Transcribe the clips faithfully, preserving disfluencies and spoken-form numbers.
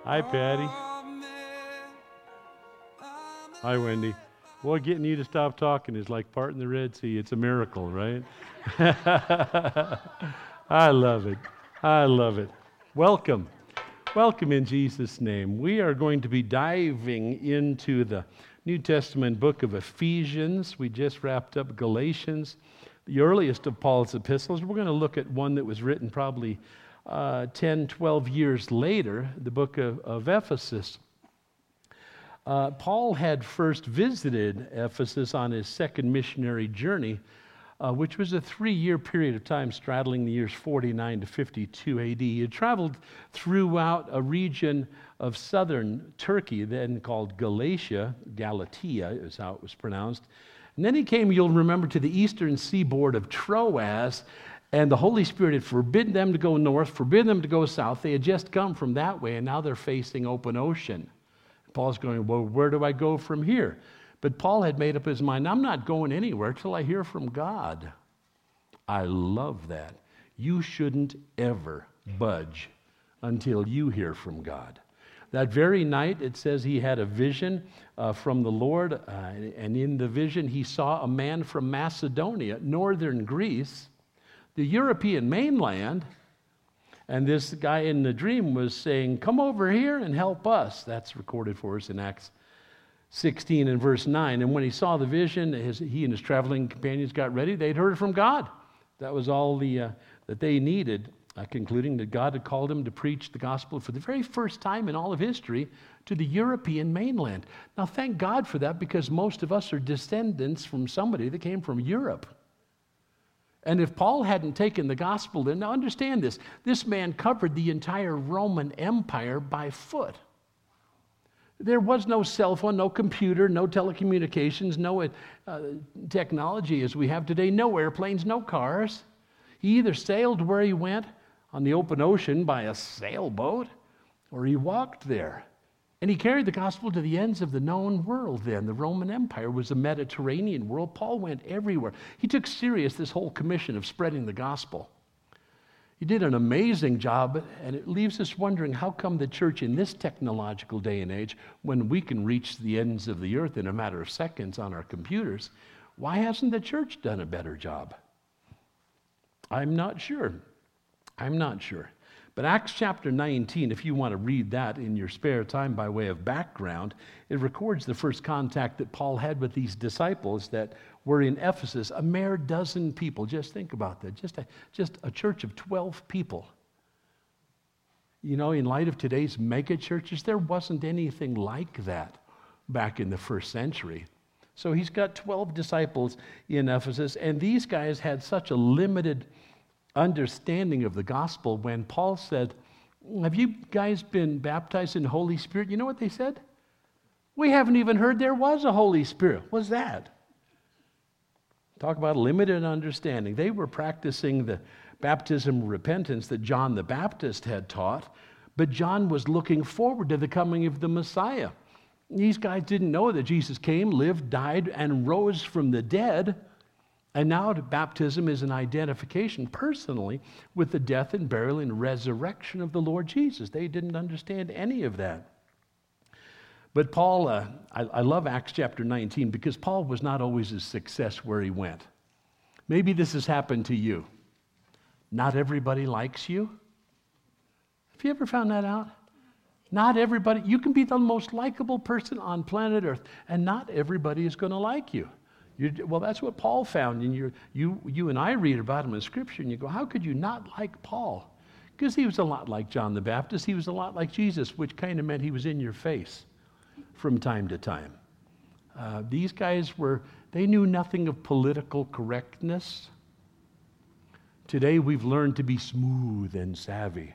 Hi, Patty. Hi, Wendy. Boy, getting you to stop talking is like parting the Red Sea. It's a miracle, right? I love it. I love it. Welcome. Welcome in Jesus' name. We are going to be diving into the New Testament book of Ephesians. We just wrapped up Galatians, the earliest of Paul's epistles. We're going to look at one that was written probably uh, ten, twelve years later, the book of, of Ephesus. Uh, Paul had first visited Ephesus on his second missionary journey, uh, which was a three-year period of time straddling the years forty-nine to fifty-two A D. He had traveled throughout a region of southern Turkey, then called Galatia, Galatia is how it was pronounced. And then he came, you'll remember, to the eastern seaboard of Troas, and the Holy Spirit had forbidden them to go north, forbidden them to go south. They had just come from that way, and now they're facing open ocean. Paul's going, well, where do I go from here? But Paul had made up his mind, I'm not going anywhere till I hear from God. I love that. You shouldn't ever budge until you hear from God. That very night, it says he had a vision uh, from the Lord, uh, and in the vision, he saw a man from Macedonia, northern Greece, the European mainland, and this guy in the dream was saying, come over here and help us. That's recorded for us in Acts sixteen and verse nine. And when he saw the vision, his, he and his traveling companions got ready. They'd heard from God. That was all the uh, that they needed, uh, concluding that God had called him to preach the gospel for the very first time in all of history to the European mainland. Now, thank God for that, because most of us are descendants from somebody that came from Europe. And if Paul hadn't taken the gospel, then now understand this, this man covered the entire Roman Empire by foot. There was no cell phone, no computer, no telecommunications, no uh, technology as we have today, no airplanes, no cars. He either sailed where he went on the open ocean by a sailboat, or he walked there. And he carried the gospel to the ends of the known world then. The Roman Empire was a Mediterranean world. Paul went everywhere. He took serious this whole commission of spreading the gospel. He did an amazing job, and it leaves us wondering, how come the church in this technological day and age, when we can reach the ends of the earth in a matter of seconds on our computers, why hasn't the church done a better job? I'm not sure. I'm not sure. But Acts chapter nineteen, if you want to read that in your spare time by way of background, it records the first contact that Paul had with these disciples that were in Ephesus, a mere dozen people. Just think about that, just a, just a church of twelve people. You know, in light of today's mega churches, there wasn't anything like that back in the first century. So he's got twelve disciples in Ephesus, and these guys had such a limited understanding of the gospel. When Paul said, have you guys been baptized in the Holy Spirit? You know what they said? We haven't even heard there was a Holy Spirit. What's that? Talk about limited understanding. They were practicing the baptism of repentance that John the Baptist had taught, but John was looking forward to the coming of the Messiah. These guys didn't know that Jesus came, lived, died, and rose from the dead. And now baptism is an identification personally with the death and burial and resurrection of the Lord Jesus. They didn't understand any of that. But Paul, uh, I, I love Acts chapter nineteen, because Paul was not always a success where he went. Maybe this has happened to you. Not everybody likes you. Have you ever found that out? Not everybody. You can be the most likable person on planet Earth, and not everybody is going to like you. You, well, that's what Paul found. And you, you, you and I read about him in Scripture, and you go, how could you not like Paul? Because he was a lot like John the Baptist. He was a lot like Jesus, which kind of meant he was in your face from time to time. Uh, these guys were, they knew nothing of political correctness. Today we've learned to be smooth and savvy.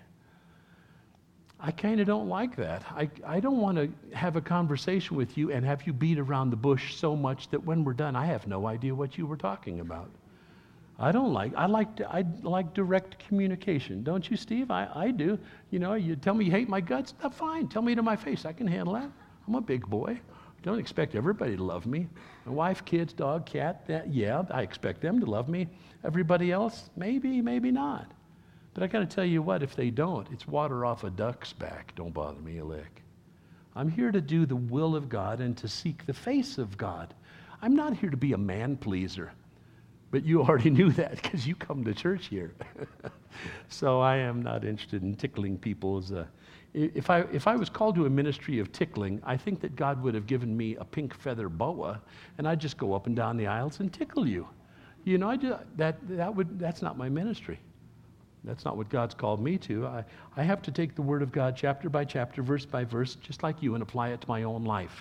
I kind of don't like that. I, I don't want to have a conversation with you and have you beat around the bush so much that when we're done, I have no idea what you were talking about. I don't like, I like, I like direct communication. Don't you, Steve? I, I do. You know, you tell me you hate my guts, that's fine. Tell me to my face. I can handle that. I'm a big boy. Don't expect everybody to love me. My wife, kids, dog, cat, that, yeah, I expect them to love me. Everybody else, maybe, maybe not. But I got to tell you what, if they don't, it's water off a duck's back. Don't bother me a lick. I'm here to do the will of God and to seek the face of God. I'm not here to be a man pleaser. But you already knew that because you come to church here. So I am not interested in tickling people's... Uh, if, I, if I was called to a ministry of tickling, I think that God would have given me a pink feather boa, and I'd just go up and down the aisles and tickle you. You know, I just, that, that would, that's not my ministry. That's not what God's called me to. I, I have to take the Word of God chapter by chapter, verse by verse, just like you, and apply it to my own life.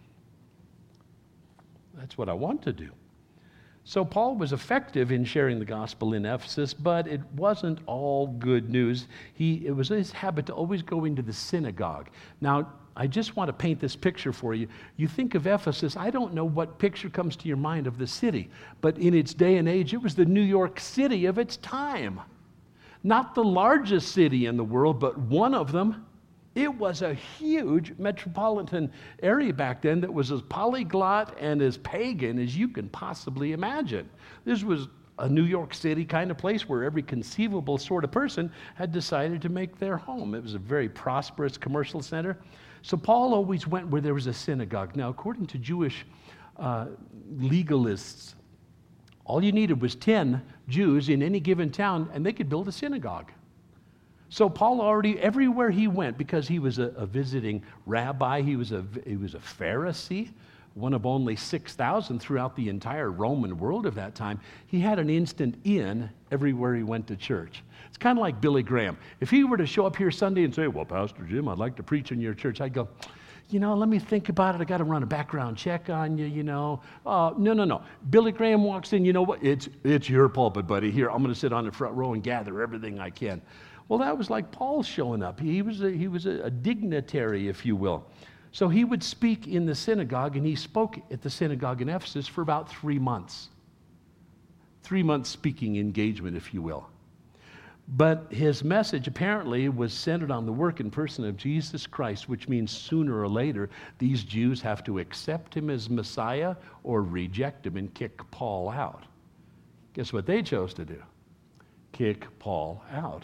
That's what I want to do. So Paul was effective in sharing the gospel in Ephesus, but it wasn't all good news. He, it was his habit to always go into the synagogue. Now, I just want to paint this picture for you. You think of Ephesus, I don't know what picture comes to your mind of the city, but in its day and age, it was the New York City of its time. Not the largest city in the world, but one of them. It was a huge metropolitan area back then that was as polyglot and as pagan as you can possibly imagine. This was a New York City kind of place where every conceivable sort of person had decided to make their home. It was a very prosperous commercial center. So Paul always went where there was a synagogue. Now, according to Jewish uh, legalists, all you needed was ten Jews in any given town, and they could build a synagogue. So Paul already, everywhere he went, because he was a, a visiting rabbi, he was a, he was a Pharisee, one of only six thousand throughout the entire Roman world of that time, he had an instant in everywhere he went to church. It's kind of like Billy Graham. If he were to show up here Sunday and say, well, Pastor Jim, I'd like to preach in your church, I'd go, you know, let me think about it. I got to run a background check on you, you know. Uh, no, no, no. Billy Graham walks in, you know what? It's, it's your pulpit, buddy. Here, I'm going to sit on the front row and gather everything I can. Well, that was like Paul showing up. He was a, he was a, a dignitary, if you will. So he would speak in the synagogue, and he spoke at the synagogue in Ephesus for about three months. Three months speaking engagement, if you will. But his message apparently was centered on the work and person of Jesus Christ, which means sooner or later, these Jews have to accept him as Messiah or reject him and kick Paul out. Guess what they chose to do? Kick Paul out.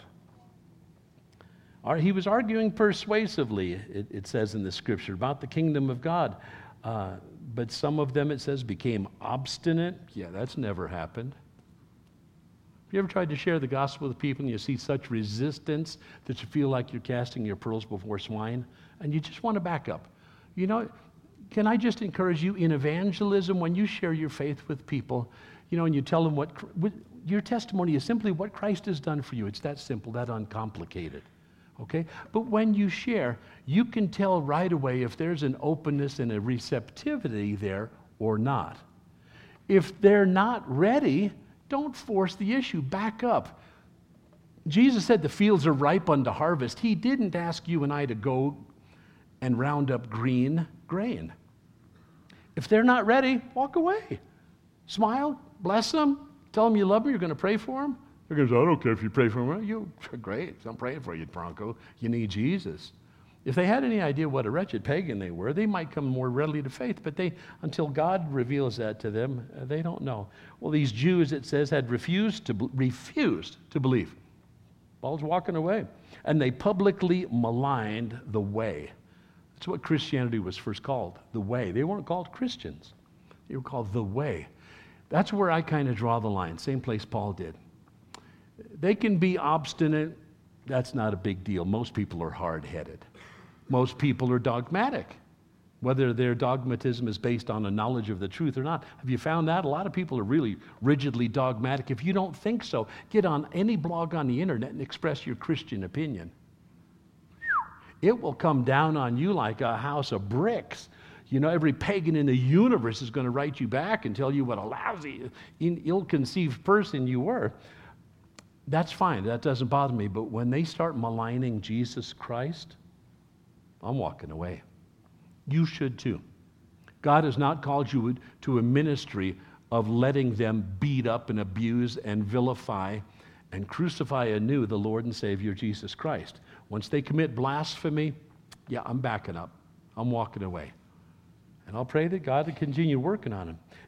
He was arguing persuasively, it, it says in the scripture, about the kingdom of God. Uh, but some of them, it says, became obstinate. Yeah, that's never happened. Have you ever tried to share the gospel with people and you see such resistance that you feel like you're casting your pearls before swine? And you just want to back up. You know, can I just encourage you in evangelism, when you share your faith with people, you know, and you tell them what, what your testimony is simply what Christ has done for you. It's that simple, that uncomplicated. Okay? But when you share, you can tell right away if there's an openness and a receptivity there or not. If they're not ready, don't force the issue. Back up. Jesus said the fields are ripe unto harvest. He didn't ask you and I to go and round up green grain. If they're not ready, walk away. Smile, bless them, tell them you love them, you're going to pray for them. They're going to say, I don't care if you pray for me. You, great, I'm praying for you, Bronco. You need Jesus. If they had any idea what a wretched pagan they were, they might come more readily to faith, but they, until God reveals that to them, uh, they don't know. Well, these Jews, it says, had refused to, refused to believe. Paul's walking away. And they publicly maligned the way. That's what Christianity was first called, the way. They weren't called Christians. They were called the way. That's where I kind of draw the line, same place Paul did. They can be obstinate. That's not a big deal. Most people are hard-headed. Most people are dogmatic, whether their dogmatism is based on a knowledge of the truth or not. Have you found that? A lot of people are really rigidly dogmatic. If you don't think so, get on any blog on the internet and express your Christian opinion. It will come down on you like a house of bricks. You know, every pagan in the universe is going to write you back and tell you what a lousy, ill-conceived person you were. That's fine. That doesn't bother me. But when they start maligning Jesus Christ, I'm walking away. You should too. God has not called you to a ministry of letting them beat up and abuse and vilify and crucify anew the Lord and Savior Jesus Christ. Once they commit blasphemy, yeah, I'm backing up. I'm walking away. And I'll pray that God will continue working on them. It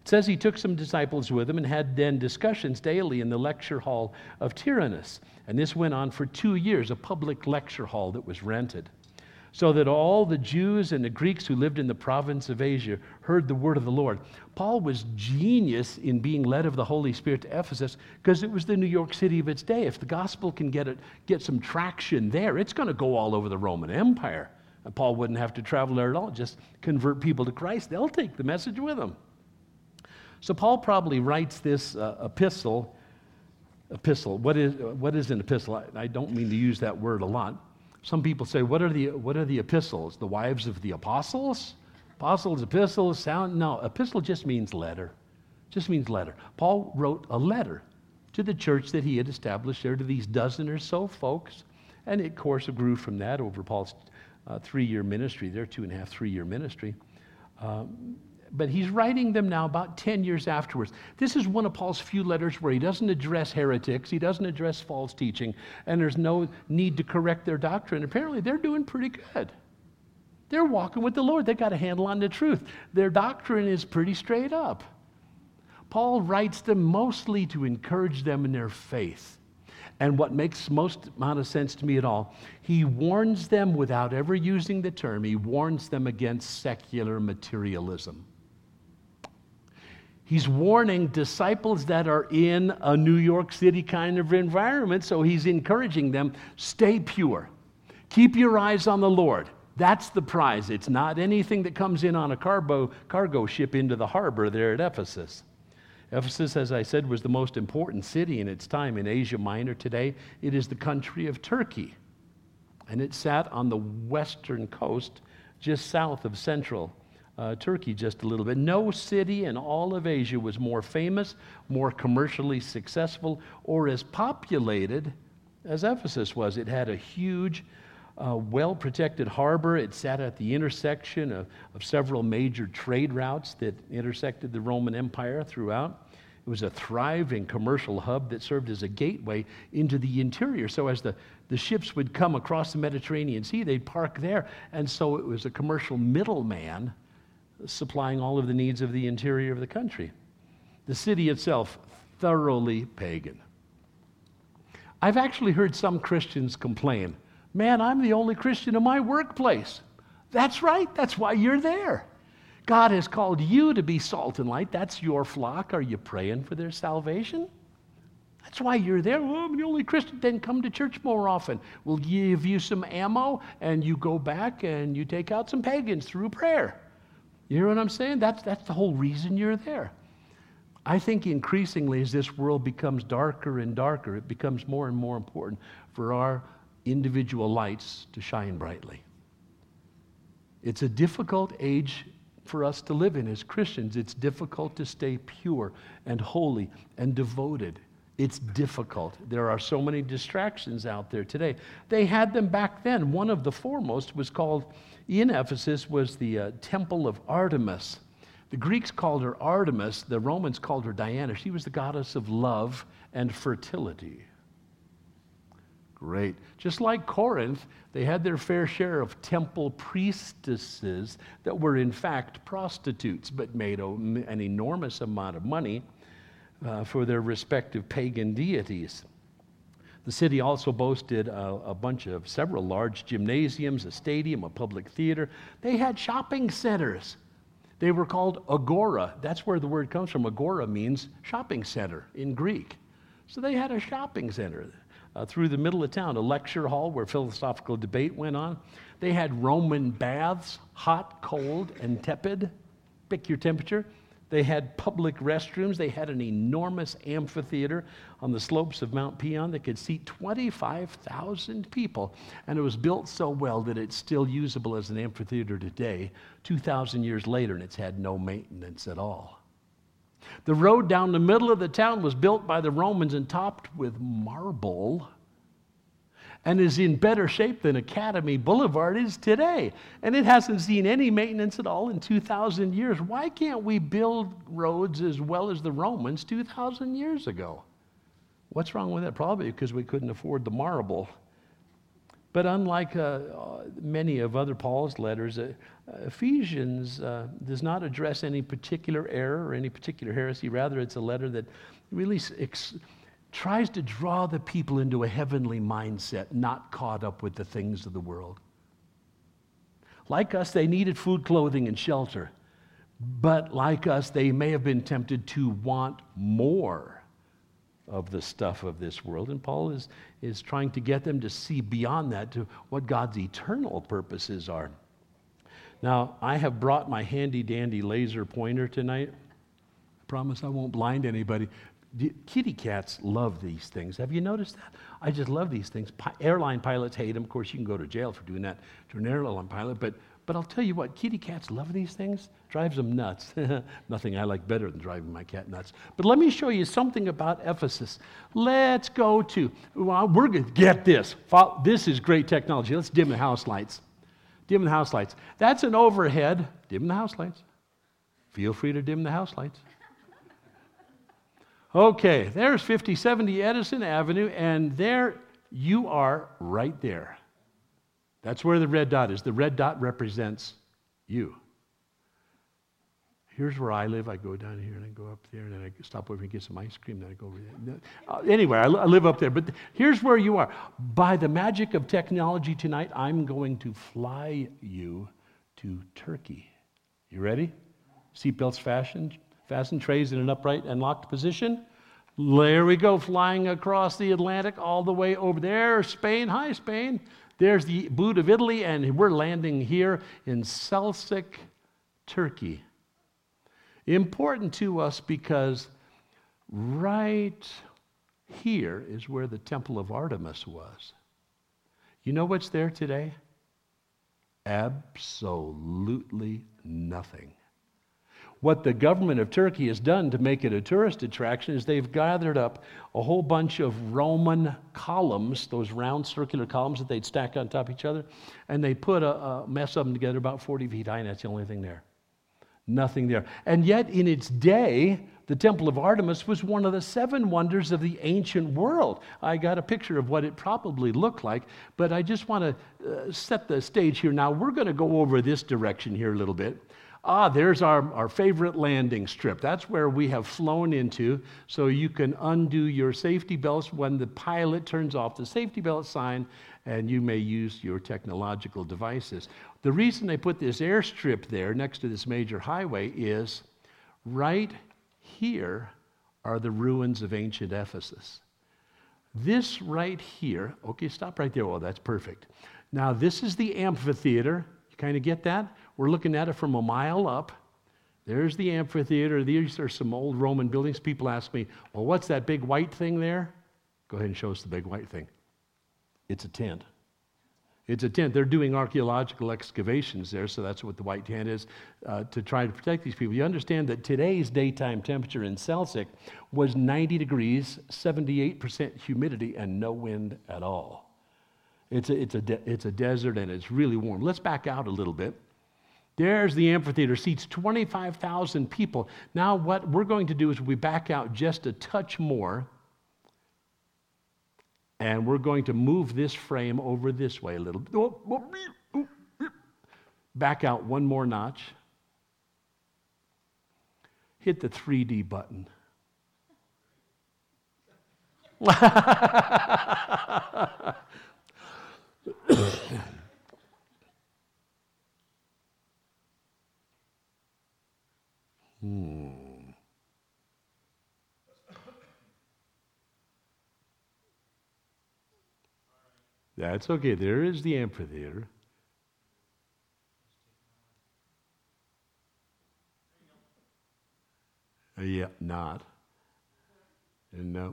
It says he took some disciples with him and had then discussions daily in the lecture hall of Tyrannus. And this went on for two years, a public lecture hall that was rented, so that all the Jews and the Greeks who lived in the province of Asia heard the word of the Lord. Paul was genius in being led of the Holy Spirit to Ephesus because it was the New York City of its day. If the gospel can get it, get some traction there, it's going to go all over the Roman Empire. And Paul wouldn't have to travel there at all, just convert people to Christ. They'll take the message with them. So Paul probably writes this uh, epistle. Epistle. What is, what is an epistle? I, I don't mean to use that word a lot. Some people say, what are the what are the epistles? The wives of the apostles? Apostles, epistles, sound? No, epistle just means letter. Just means letter. Paul wrote a letter to the church that he had established there, to these dozen or so folks. And it, of course, grew from that over Paul's uh, three-year ministry, their two and a half, three-year ministry. Um, But he's writing them now about ten years afterwards. This is one of Paul's few letters where he doesn't address heretics, he doesn't address false teaching, and there's no need to correct their doctrine. Apparently, they're doing pretty good. They're walking with the Lord. They got a handle on the truth. Their doctrine is pretty straight up. Paul writes them mostly to encourage them in their faith. And what makes most amount of sense to me at all, he warns them without ever using the term, he warns them against secular materialism. He's warning disciples that are in a New York City kind of environment, so he's encouraging them, stay pure. Keep your eyes on the Lord. That's the prize. It's not anything that comes in on a cargo, cargo ship into the harbor there at Ephesus. Ephesus, as I said, was the most important city in its time in Asia Minor. Today, it is the country of Turkey, and it sat on the western coast, just south of central uh, Turkey, just a little bit. No city in all of Asia was more famous, more commercially successful, or as populated as Ephesus was. It had a huge, uh, well-protected harbor. It sat at the intersection of, of several major trade routes that intersected the Roman Empire throughout. It was a thriving commercial hub that served as a gateway into the interior. So as the, the ships would come across the Mediterranean Sea, they'd park there. And so it was a commercial middleman supplying all of the needs of the interior of the country. The city itself, thoroughly pagan. I've actually heard some Christians complain, man, I'm the only Christian in my workplace. That's right. That's why you're there. God has called you to be salt and light. That's your flock. Are you praying for their salvation? That's why you're there. Well, I'm the only Christian. Then come to church more often. We'll give you some ammo, and you go back and you take out some pagans through prayer. You hear what I'm saying? That's, that's the whole reason you're there. I think increasingly as this world becomes darker and darker, it becomes more and more important for our individual lights to shine brightly. It's a difficult age for us to live in as Christians. It's difficult to stay pure and holy and devoted. It's difficult. There are so many distractions out there today. They had them back then. One of the foremost was called, in Ephesus, was the uh, Temple of Artemis. The Greeks called her Artemis. The Romans called her Diana. She was the goddess of love and fertility. Great. Just like Corinth, they had their fair share of temple priestesses that were in fact prostitutes, but made a, an enormous amount of money uh, for their respective pagan deities. The city also boasted a, a bunch of several large gymnasiums, a stadium, a public theater. They had shopping centers. They were called agora. That's where the word comes from. Agora means shopping center in Greek. So they had a shopping center uh, through the middle of town, a lecture hall where philosophical debate went on. They had Roman baths, hot, cold, and tepid. Pick your temperature. They had public restrooms. They had an enormous amphitheater on the slopes of Mount Pion that could seat twenty-five thousand people. And it was built so well that it's still usable as an amphitheater today, two thousand years later, and it's had no maintenance at all. The road down the middle of the town was built by the Romans and topped with marble, and is in better shape than Academy Boulevard is today. And it hasn't seen any maintenance at all in two thousand years. Why can't we build roads as well as the Romans two thousand years ago? What's wrong with that? Probably because we couldn't afford the marble. But unlike uh, many of other Paul's letters, uh, Ephesians uh, does not address any particular error or any particular heresy. Rather, it's a letter that really ex- tries to draw the people into a heavenly mindset, not caught up with the things of the world. Like us, they needed food, clothing, and shelter. But like us, they may have been tempted to want more of the stuff of this world. And Paul is, is trying to get them to see beyond that to what God's eternal purposes are. Now, I have brought my handy-dandy laser pointer tonight. I promise I won't blind anybody. The kitty cats love these things. Have you noticed that? I just love these things. Pi- airline pilots hate them. Of course, you can go to jail for doing that to an airline pilot. But But I'll tell you what, kitty cats love these things. Drives them nuts. Nothing I like better than driving my cat nuts. But let me show you something about Ephesus. Let's go to, well, we're going to get this. This is great technology. Let's dim the house lights. Dim the house lights. That's an overhead. Dim the house lights. Feel free to dim the house lights. Okay, there's fifty seventy Edison Avenue, and there you are right there. That's where the red dot is. The red dot represents you. Here's where I live. I go down here and I go up there and then I stop over and get some ice cream. Then I go over there. Uh, anyway, I, I live up there. But th- here's where you are. By the magic of technology tonight, I'm going to fly you to Turkey. You ready? Seatbelts fastened, fastened, trays in an upright and locked position. There we go, flying across the Atlantic all the way over there. Spain. Hi, Spain. There's the boot of Italy, and we're landing here in Selçuk, Turkey. Important to us because right here is where the Temple of Artemis was. You know what's there today? Absolutely nothing. What the government of Turkey has done to make it a tourist attraction is they've gathered up a whole bunch of Roman columns, those round circular columns that they'd stack on top of each other, and they put a, a mess of them together about forty feet high, and that's the only thing there. Nothing there. And yet, in its day, the Temple of Artemis was one of the seven wonders of the ancient world. I got a picture of what it probably looked like, but I just want to uh, set the stage here. Now, we're going to go over this direction here a little bit. Ah, there's our, our favorite landing strip. That's where we have flown into, so you can undo your safety belts when the pilot turns off the safety belt sign, and you may use your technological devices. The reason they put this airstrip there next to this major highway is right here are the ruins of ancient Ephesus. This right here, okay, stop right there. Oh, that's perfect. Now, this is the amphitheater. You kind of get that? We're looking at it from a mile up. There's the amphitheater. These are some old Roman buildings. People ask me, well, what's that big white thing there? Go ahead and show us the big white thing. It's a tent. It's a tent. They're doing archaeological excavations there, so that's what the white tent is, uh, to try to protect these people. You understand that today's daytime temperature in Selçuk was ninety degrees, seventy-eight percent humidity, and no wind at all. It's a, it's a, de- it's a desert, and it's really warm. Let's back out a little bit. There's the amphitheater, seats twenty-five thousand people. Now what we're going to do is we back out just a touch more, and we're going to move this frame over this way a little bit. Back out one more notch. Hit the three D button. Hmm. That's okay. There is the amphitheater. Uh, yeah, not. And no.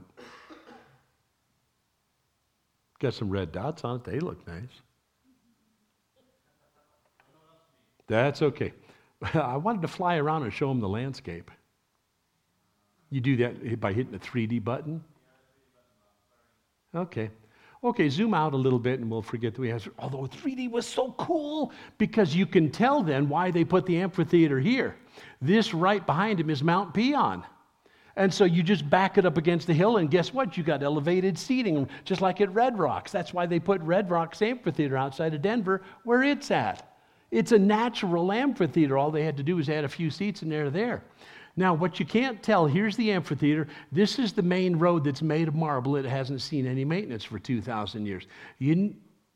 Got some red dots on it. They look nice. That's okay. I wanted to fly around and show them the landscape. You do that by hitting the three D button? Okay. Okay, zoom out a little bit and we'll forget that we have, although three D was so cool because you can tell then why they put the amphitheater here. This right behind him is Mount Pion. And so you just back it up against the hill, and guess what? You got elevated seating, just like at Red Rocks. That's why they put Red Rocks Amphitheater outside of Denver, where it's at. It's a natural amphitheater. All they had to do was add a few seats, and they're there. Now, what you can't tell, here's the amphitheater. This is the main road that's made of marble. It hasn't seen any maintenance for two thousand years. You,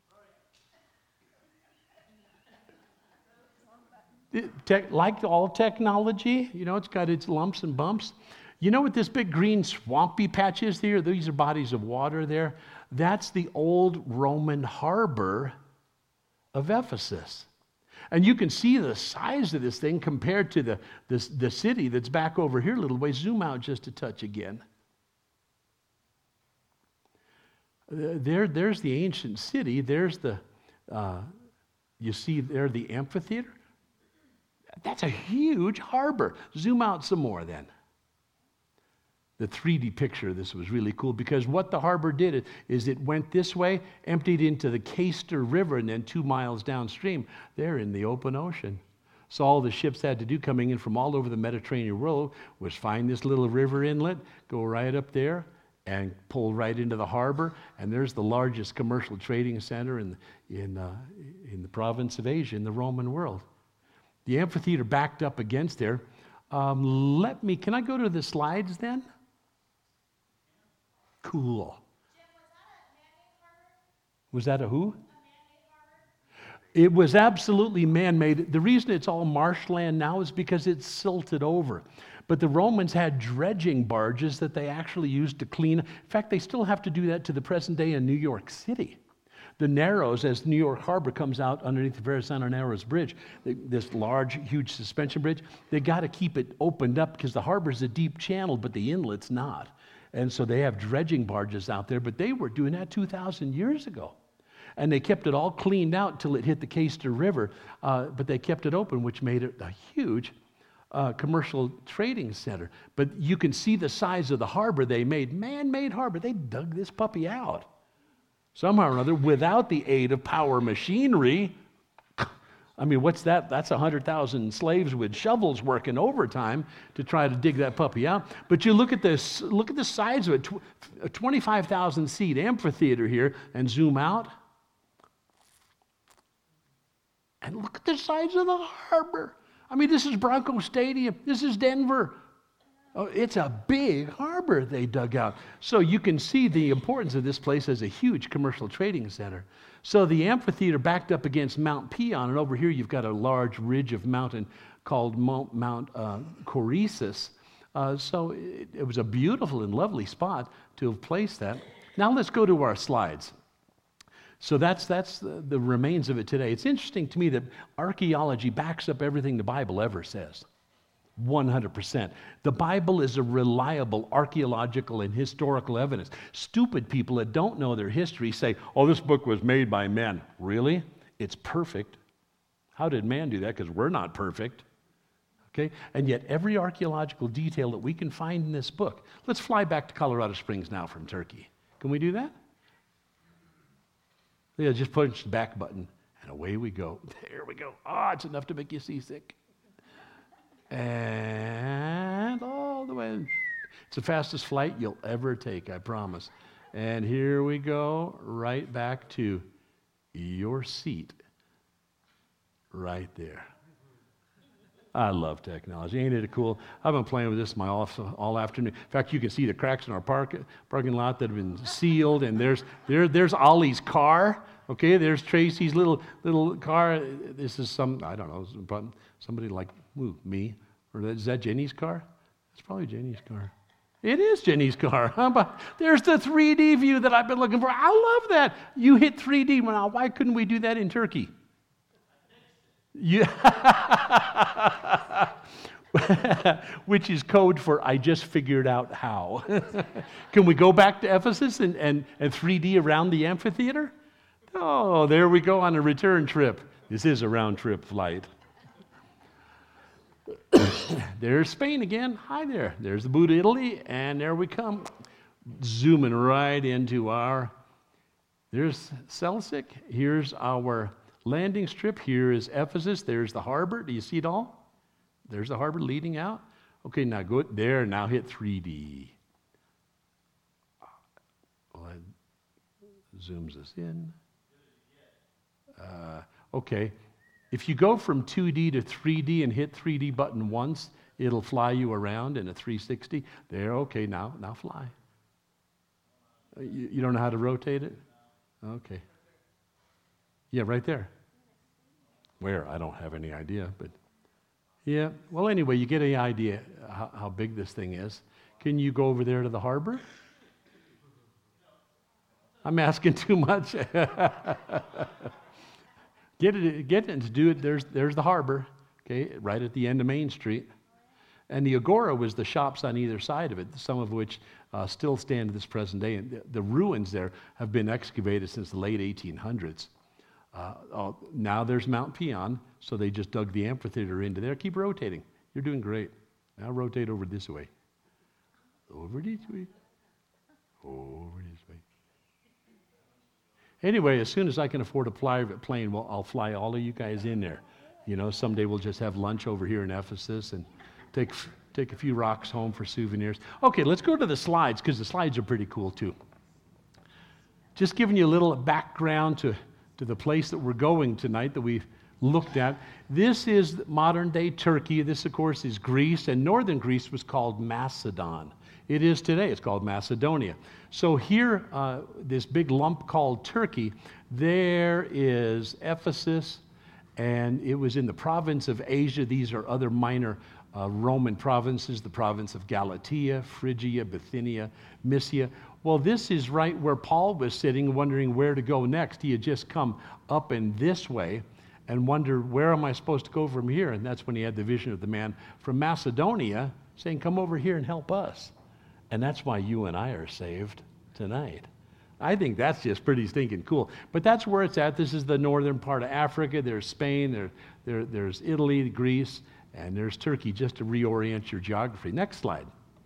Tech, like all technology, you know, it's got its lumps and bumps. You know what this big green swampy patch is here? These are bodies of water there. That's the old Roman harbor of Ephesus. And you can see the size of this thing compared to the, the, the city that's back over here a little way. Zoom out just a touch again. There, there's the ancient city. There's the, uh, you see there the amphitheater. That's a huge harbor. Zoom out some more then. The three D picture of this was really cool because what the harbor did is it went this way, emptied into the Cayster River, and then two miles downstream, they're in the open ocean. So all the ships had to do coming in from all over the Mediterranean world was find this little river inlet, go right up there, and pull right into the harbor, and there's the largest commercial trading center in, in, uh, in the province of Asia, in the Roman world. The amphitheater backed up against there. Um, let me, can I go to the slides then? Cool. Was that a who? It was absolutely man-made. The reason it's all marshland now is because it's silted over. But the Romans had dredging barges that they actually used to clean. In fact, they still have to do that to the present day in New York City. The Narrows, as New York Harbor comes out underneath the Verrazano Narrows Bridge, this large, huge suspension bridge, they got to keep it opened up because the harbor's a deep channel, but the inlet's not. And so they have dredging barges out there, but they were doing that two thousand years ago. And they kept it all cleaned out till it hit the Cayster River, uh, but they kept it open, which made it a huge uh, commercial trading center. But you can see the size of the harbor they made, man-made harbor. They dug this puppy out. Somehow or another, without the aid of power machinery. I mean, what's that? That's one hundred thousand slaves with shovels working overtime to try to dig that puppy out. But you look at this, look at the size of it, a twenty-five thousand seat amphitheater here, and zoom out. And look at the size of the harbor. I mean, this is Bronco Stadium. This is Denver. Oh, it's a big harbor they dug out. So you can see the importance of this place as a huge commercial trading center. So the amphitheater backed up against Mount Pion, and over here you've got a large ridge of mountain called Mount, Mount uh, Corysus. Uh, so it, it was a beautiful and lovely spot to have placed that. Now let's go to our slides. So that's, that's the, the remains of it today. It's interesting to me that archaeology backs up everything the Bible ever says. one hundred percent. The Bible is a reliable archaeological and historical evidence. Stupid people that don't know their history say, oh, this book was made by men. Really? It's perfect. How did man do that? Because we're not perfect. Okay? And yet every archaeological detail that we can find in this book. Let's fly back to Colorado Springs now from Turkey. Can we do that? Yeah, just push the back button and away we go. There we go. Ah, oh, it's enough to make you seasick. And all the way. It's the fastest flight you'll ever take, I promise. And here we go, right back to your seat. Right there. I love technology. Ain't it cool? I've been playing with this my all, all afternoon. In fact, you can see the cracks in our park, parking lot that have been sealed. And there's there, there's Ollie's car. Okay, there's Tracy's little little car. This is some, I don't know, somebody like ooh, me. Or is that Jenny's car? It's probably Jenny's car. It is Jenny's car. How about, there's the three D view that I've been looking for. I love that. You hit three D. Now, why couldn't we do that in Turkey? Yeah. Which is code for I just figured out how. Can we go back to Ephesus and, and, and three D around the amphitheater? Oh, there we go on a return trip. This is a round trip flight. There's Spain again. Hi there. There's the Buddha, Italy, and there we come. Zooming right into our, there's Celsic. Here's our landing strip. Here is Ephesus. There's the harbor. Do you see it all? There's the harbor leading out. Okay, now go there, now hit three D. Well, that zooms us in. Uh, okay, if you go from two D to three D and hit three D button once, it'll fly you around in a three sixty. There, okay, now, now fly. You, you don't know how to rotate it? Okay. Yeah, right there. Where? I don't have any idea, but yeah. Well, anyway, you get an idea how, how big this thing is. Can you go over there to the harbor? I'm asking too much. Get it, get it to do it. There's, there's the harbor, okay, right at the end of Main Street. And the Agora was the shops on either side of it, some of which uh, still stand to this present day. And the, the ruins there have been excavated since the late eighteen hundreds. Uh, uh, now there's Mount Pion, so they just dug the amphitheater into there. Keep rotating. You're doing great. Now rotate over this way. Over this way. Over this way. Anyway, as soon as I can afford a private plane, well, I'll fly all of you guys in there. You know, someday we'll just have lunch over here in Ephesus and take take a few rocks home for souvenirs. Okay, let's go to the slides, because the slides are pretty cool too. Just giving you a little background to, to the place that we're going tonight that we've looked at. This is modern-day Turkey. This, of course, is Greece, and northern Greece was called Macedon. It is today. It's called Macedonia. So here, uh, this big lump called Turkey, there is Ephesus, and it was in the province of Asia. These are other minor uh, Roman provinces, the province of Galatia, Phrygia, Bithynia, Mysia. Well, this is right where Paul was sitting, wondering where to go next. He had just come up and this way and wondered, where am I supposed to go from here? And that's when he had the vision of the man from Macedonia saying, come over here and help us. And that's why you and I are saved tonight. I think that's just pretty stinking cool. But that's where it's at. This is the northern part of Africa. There's Spain, there, there, there's Italy, Greece, and there's Turkey, just to reorient your geography. Next slide.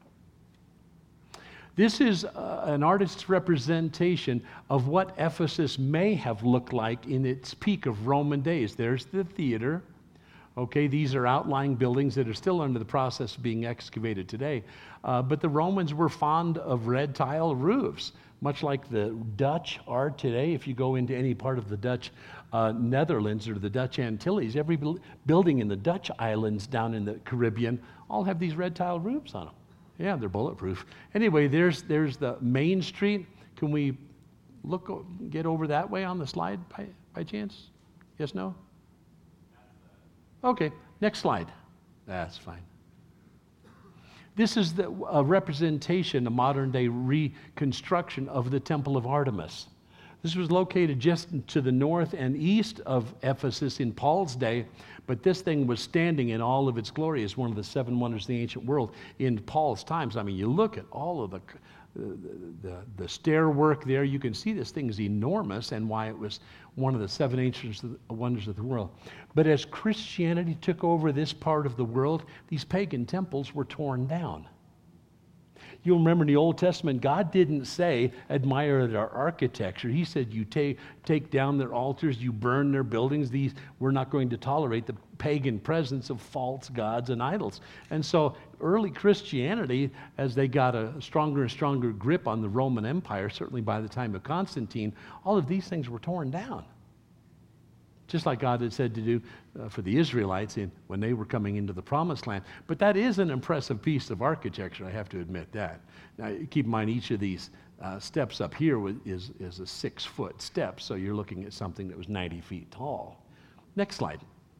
This is uh, an artist's representation of what Ephesus may have looked like in its peak of Roman days. There's the theater. Okay, these are outlying buildings that are still under the process of being excavated today. Uh, but the Romans were fond of red tile roofs, much like the Dutch are today. If you go into any part of the Dutch uh, Netherlands or the Dutch Antilles, every bu- building in the Dutch islands down in the Caribbean all have these red tile roofs on them. Yeah, they're bulletproof. Anyway, there's there's the Main Street. Can we look, get over that way on the slide by, by chance? Yes, no? Okay, next slide. That's fine. This is the, a representation, a modern-day reconstruction of the Temple of Artemis. This was located just to the north and east of Ephesus in Paul's day, but this thing was standing in all of its glory as one of the seven wonders of the ancient world in Paul's times. I mean, you look at all of the The, the, the stair work there, you can see this thing is enormous and why it was one of the seven ancient wonders of the world. But as Christianity took over this part of the world, these pagan temples were torn down. You'll remember in the Old Testament, God didn't say, admire their architecture. He said, you take, take down their altars, you burn their buildings. These, we're not going to tolerate the pagan presence of false gods and idols. And so early Christianity, as they got a stronger and stronger grip on the Roman Empire, certainly by the time of Constantine, all of these things were torn down. Just like God had said to do uh, for the Israelites in, when they were coming into the Promised Land. But that is an impressive piece of architecture, I have to admit that. Now, keep in mind, each of these uh, steps up here was, is, is a six-foot step, so you're looking at something that was ninety feet tall. Next slide.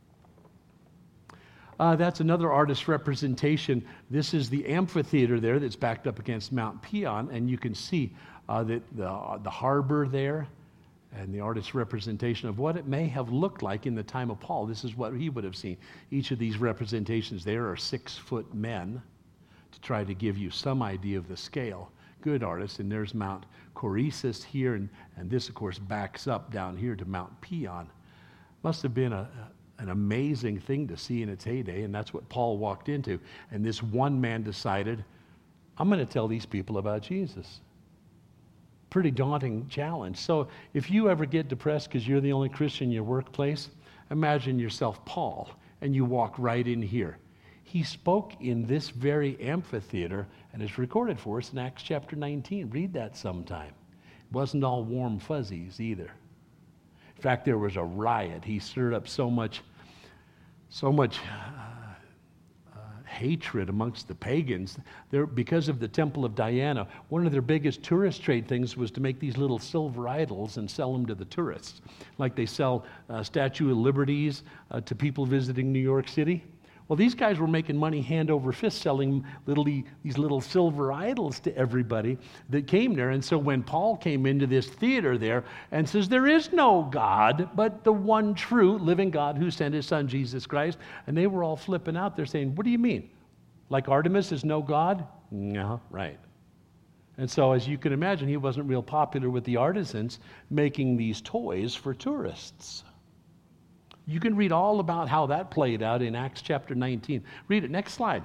Uh, that's another artist's representation. This is the amphitheater there that's backed up against Mount Pion, and you can see uh, that the, uh, the harbor there, and the artist's representation of what it may have looked like in the time of Paul. This is what he would have seen. Each of these representations there are six-foot men to try to give you some idea of the scale. Good artist. And there's Mount Corysus here, and, and this, of course, backs up down here to Mount Pion. Must have been a, an amazing thing to see in its heyday, and that's what Paul walked into. And this one man decided, I'm going to tell these people about Jesus. Pretty daunting challenge. So if you ever get depressed because you're the only Christian in your workplace, imagine yourself Paul, and you walk right in here. He spoke in this very amphitheater, and it's recorded for us in Acts chapter nineteen. Read that sometime. It wasn't all warm fuzzies either. In fact, there was a riot. He stirred up so much, so much uh, uh, hatred amongst the pagans. There, because of the Temple of Diana, one of their biggest tourist trade things was to make these little silver idols and sell them to the tourists. Like they sell uh, Statue of Liberties uh, to people visiting New York City. Well, these guys were making money hand over fist selling little, these little silver idols to everybody that came there. And so when Paul came into this theater there and says, there is no God but the one true living God who sent his son Jesus Christ, and they were all flipping out. They're saying, what do you mean? Like Artemis is no God? No, right. And so as you can imagine, he wasn't real popular with the artisans making these toys for tourists. You can read all about how that played out in Acts chapter nineteen. Read it. Next slide.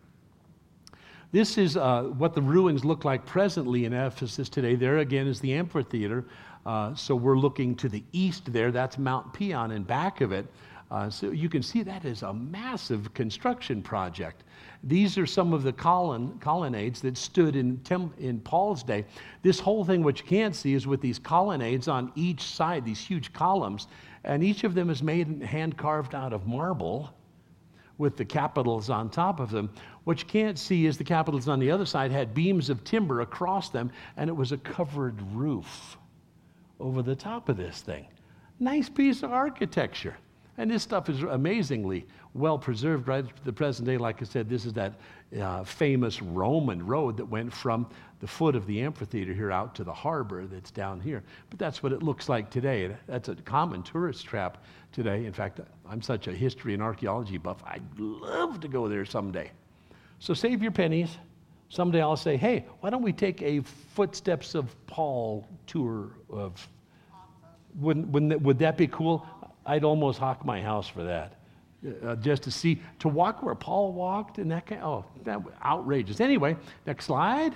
This is uh, what the ruins look like presently in Ephesus today. There again is the amphitheater. Uh, so we're looking to the east there. That's Mount Pion in back of it. Uh, so you can see that is a massive construction project. These are some of the colon, colonnades that stood in, Tem- in Paul's day. This whole thing, what you can't see, is with these colonnades on each side, these huge columns, and each of them is made and hand-carved out of marble with the capitals on top of them. What you can't see is the capitals on the other side had beams of timber across them, and it was a covered roof over the top of this thing. Nice piece of architecture. And this stuff is amazingly well preserved right up to the present day. Like I said, this is that uh, famous Roman road that went from the foot of the amphitheater here out to the harbor that's down here. But that's what it looks like today. That's a common tourist trap today. In fact, I'm such a history and archaeology buff, I'd love to go there someday. So save your pennies. Someday I'll say, hey, why don't we take a Footsteps of Paul tour of, wouldn't, wouldn't that, would that be cool? I'd almost hawk my house for that, uh, just to see, to walk where Paul walked and that kind of, oh, that was outrageous. Anyway, next slide.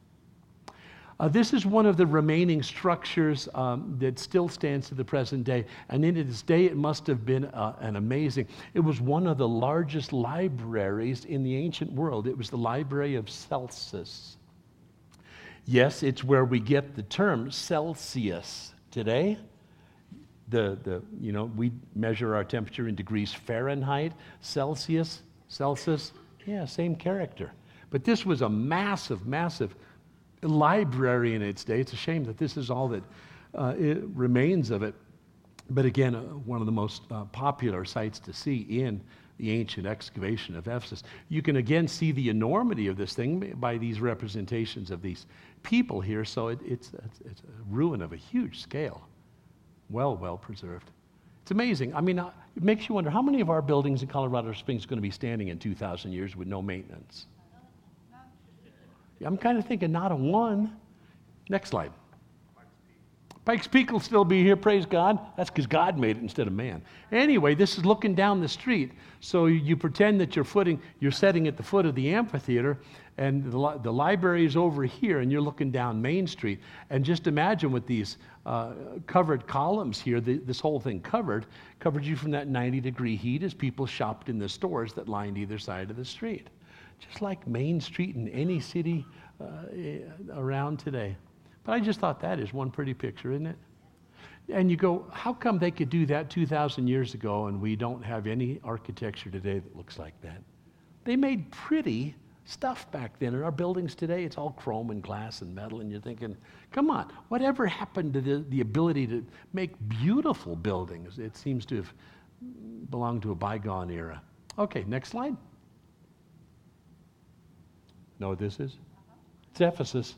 Uh, this is one of the remaining structures um, that still stands to the present day. And in its day, it must have been uh, an amazing, it was one of the largest libraries in the ancient world. It was the Library of Celsus. Yes, it's where we get the term Celsius today. The, the, you know, we measure our temperature in degrees Fahrenheit, Celsius, Celsius, yeah, same character. But this was a massive, massive library in its day. It's a shame that this is all that uh, it remains of it. But again, uh, one of the most uh, popular sites to see in the ancient excavation of Ephesus. You can again see the enormity of this thing by these representations of these people here. So it, it's, it's, it's a ruin of a huge scale. Well, well preserved. It's amazing. I mean, uh, it makes you wonder, how many of our buildings in Colorado Springs are going to be standing in two thousand years with no maintenance? I'm kind of thinking not a one. Next slide. Pikes Peak will still be here, praise God. That's because God made it instead of man. Anyway, this is looking down the street. So you pretend that you're footing, you're sitting at the foot of the amphitheater, and the, li- the library is over here, and you're looking down Main Street. And just imagine with these uh, covered columns here, the, this whole thing covered, covered you from that ninety degree heat as people shopped in the stores that lined either side of the street. Just like Main Street in any city uh, around today. But I just thought that is one pretty picture, isn't it? And you go, how come they could do that two thousand years ago and we don't have any architecture today that looks like that? They made pretty stuff back then. In our buildings today, it's all chrome and glass and metal, and you're thinking, come on, whatever happened to the, the ability to make beautiful buildings? It seems to have belonged to a bygone era. Okay, next slide. Know what this is? It's Ephesus.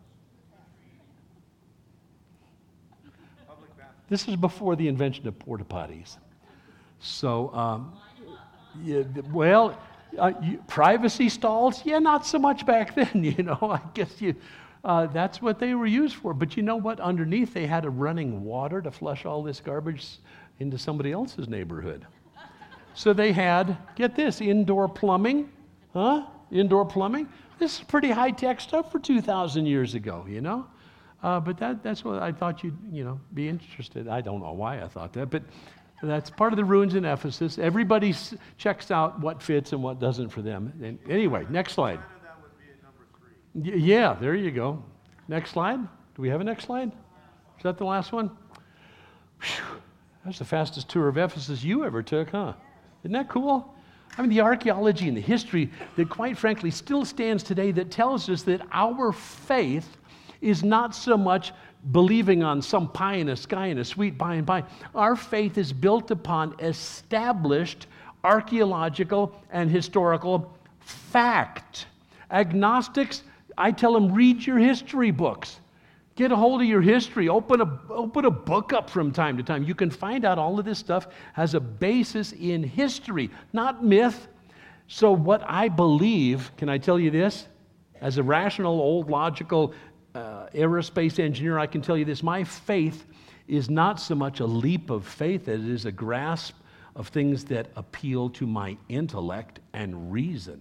This is before the invention of porta potties. So, um, yeah, well, uh, you, privacy stalls, yeah, not so much back then, you know. I guess you, uh, that's what they were used for. But you know what? Underneath, they had a running water to flush all this garbage into somebody else's neighborhood. So they had, get this, indoor plumbing, huh? Indoor plumbing. This is pretty high-tech stuff for two thousand years ago, you know. Uh, but that, that's what I thought you'd, you know, be interested. I don't know why I thought that, but That's part of the ruins in Ephesus. Everybody s- checks out what fits and what doesn't for them. And anyway, next slide. That would be at number three. Y- yeah, there you go. Next slide. Do we have a next slide? Is that the last one? Whew. That's the fastest tour of Ephesus you ever took, huh? Isn't that cool? I mean, the archaeology and the history that, quite frankly, still stands today that tells us that our faith is not so much believing on some pie in the sky and a sweet by and by. Our faith is built upon established archaeological and historical fact. Agnostics, I tell them, read your history books. Get a hold of your history. Open a, open a book up from time to time. You can find out all of this stuff has a basis in history, not myth. So what I believe, can I tell you this? As a rational, old, logical uh, aerospace engineer, I can tell you this. My faith is not so much a leap of faith as it is a grasp of things that appeal to my intellect and reason.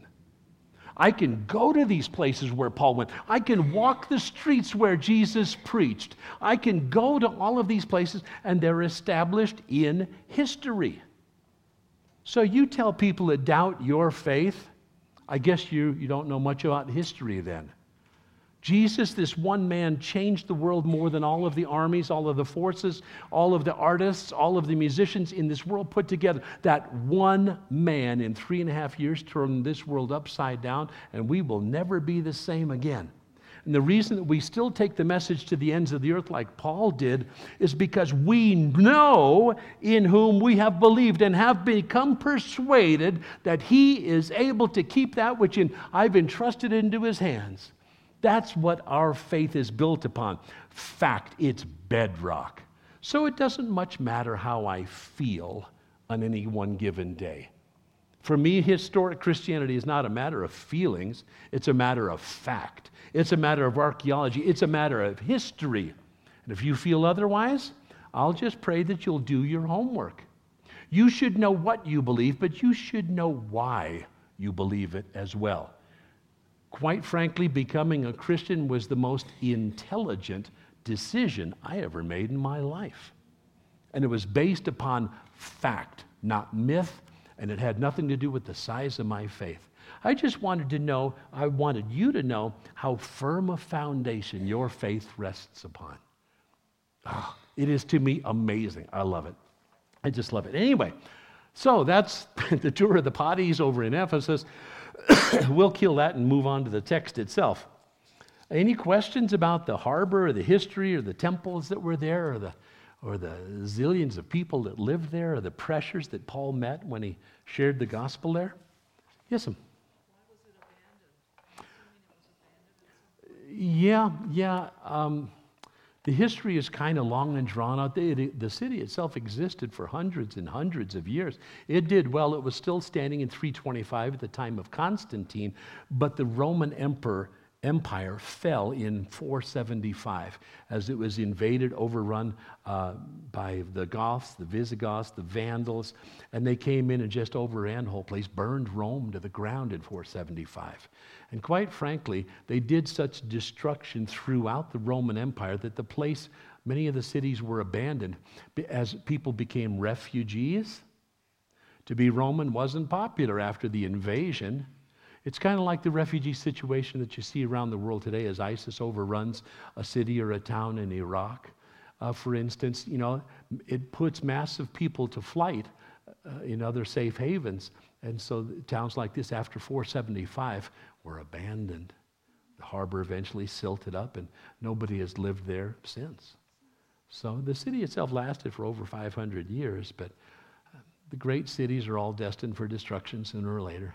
I can go to these places where Paul went. I can walk the streets where Jesus preached. I can go to all of these places, and they're established in history. So you tell people that doubt your faith, I guess you, you don't know much about history then. Jesus, this one man, changed the world more than all of the armies, all of the forces, all of the artists, all of the musicians in this world put together. That one man in three and a half years turned this world upside down, and we will never be the same again. And the reason that we still take the message to the ends of the earth like Paul did is because we know in whom we have believed and have become persuaded that he is able to keep that which in, I've entrusted into his hands. That's what our faith is built upon. Fact, it's bedrock. So it doesn't much matter how I feel on any one given day. For me, historic Christianity is not a matter of feelings. It's a matter of fact. It's a matter of archaeology. It's a matter of history. And if you feel otherwise, I'll just pray that you'll do your homework. You should know what you believe, but you should know why you believe it as well. Quite frankly, becoming a Christian was the most intelligent decision I ever made in my life. And it was based upon fact, not myth, and it had nothing to do with the size of my faith. I just wanted to know, I wanted you to know how firm a foundation your faith rests upon. Oh, it is to me amazing. I love it. I just love it. Anyway, so that's the tour of the potties over in Ephesus. We'll kill that and move on to the text itself. Any questions about the harbor or the history or the temples that were there or the or the zillions of people that lived there or the pressures that Paul met when he shared the gospel there? Yes, ma'am. Why was it abandoned? I'm assuming it was abandoned. Yeah, yeah. Um, the history is kind of long and drawn out. The, the, the city itself existed for hundreds and hundreds of years. It did well. It was still standing in three twenty-five at the time of Constantine, but the Roman emperor empire fell in four seventy-five as it was invaded, overrun uh, by the Goths, the Visigoths, the Vandals, and they came in and just overran the whole place, burned Rome to the ground in four seventy-five. And quite frankly, they did such destruction throughout the Roman Empire that the place, many of the cities were abandoned as people became refugees. To be Roman wasn't popular after the invasion. It's kind of like the refugee situation that you see around the world today as ISIS overruns a city or a town in Iraq. Uh, for instance, you know, it puts massive people to flight uh, in other safe havens. And so towns like this after four seventy-five were abandoned. The harbor eventually silted up and nobody has lived there since. So the city itself lasted for over five hundred years, but uh, the great cities are all destined for destruction sooner or later.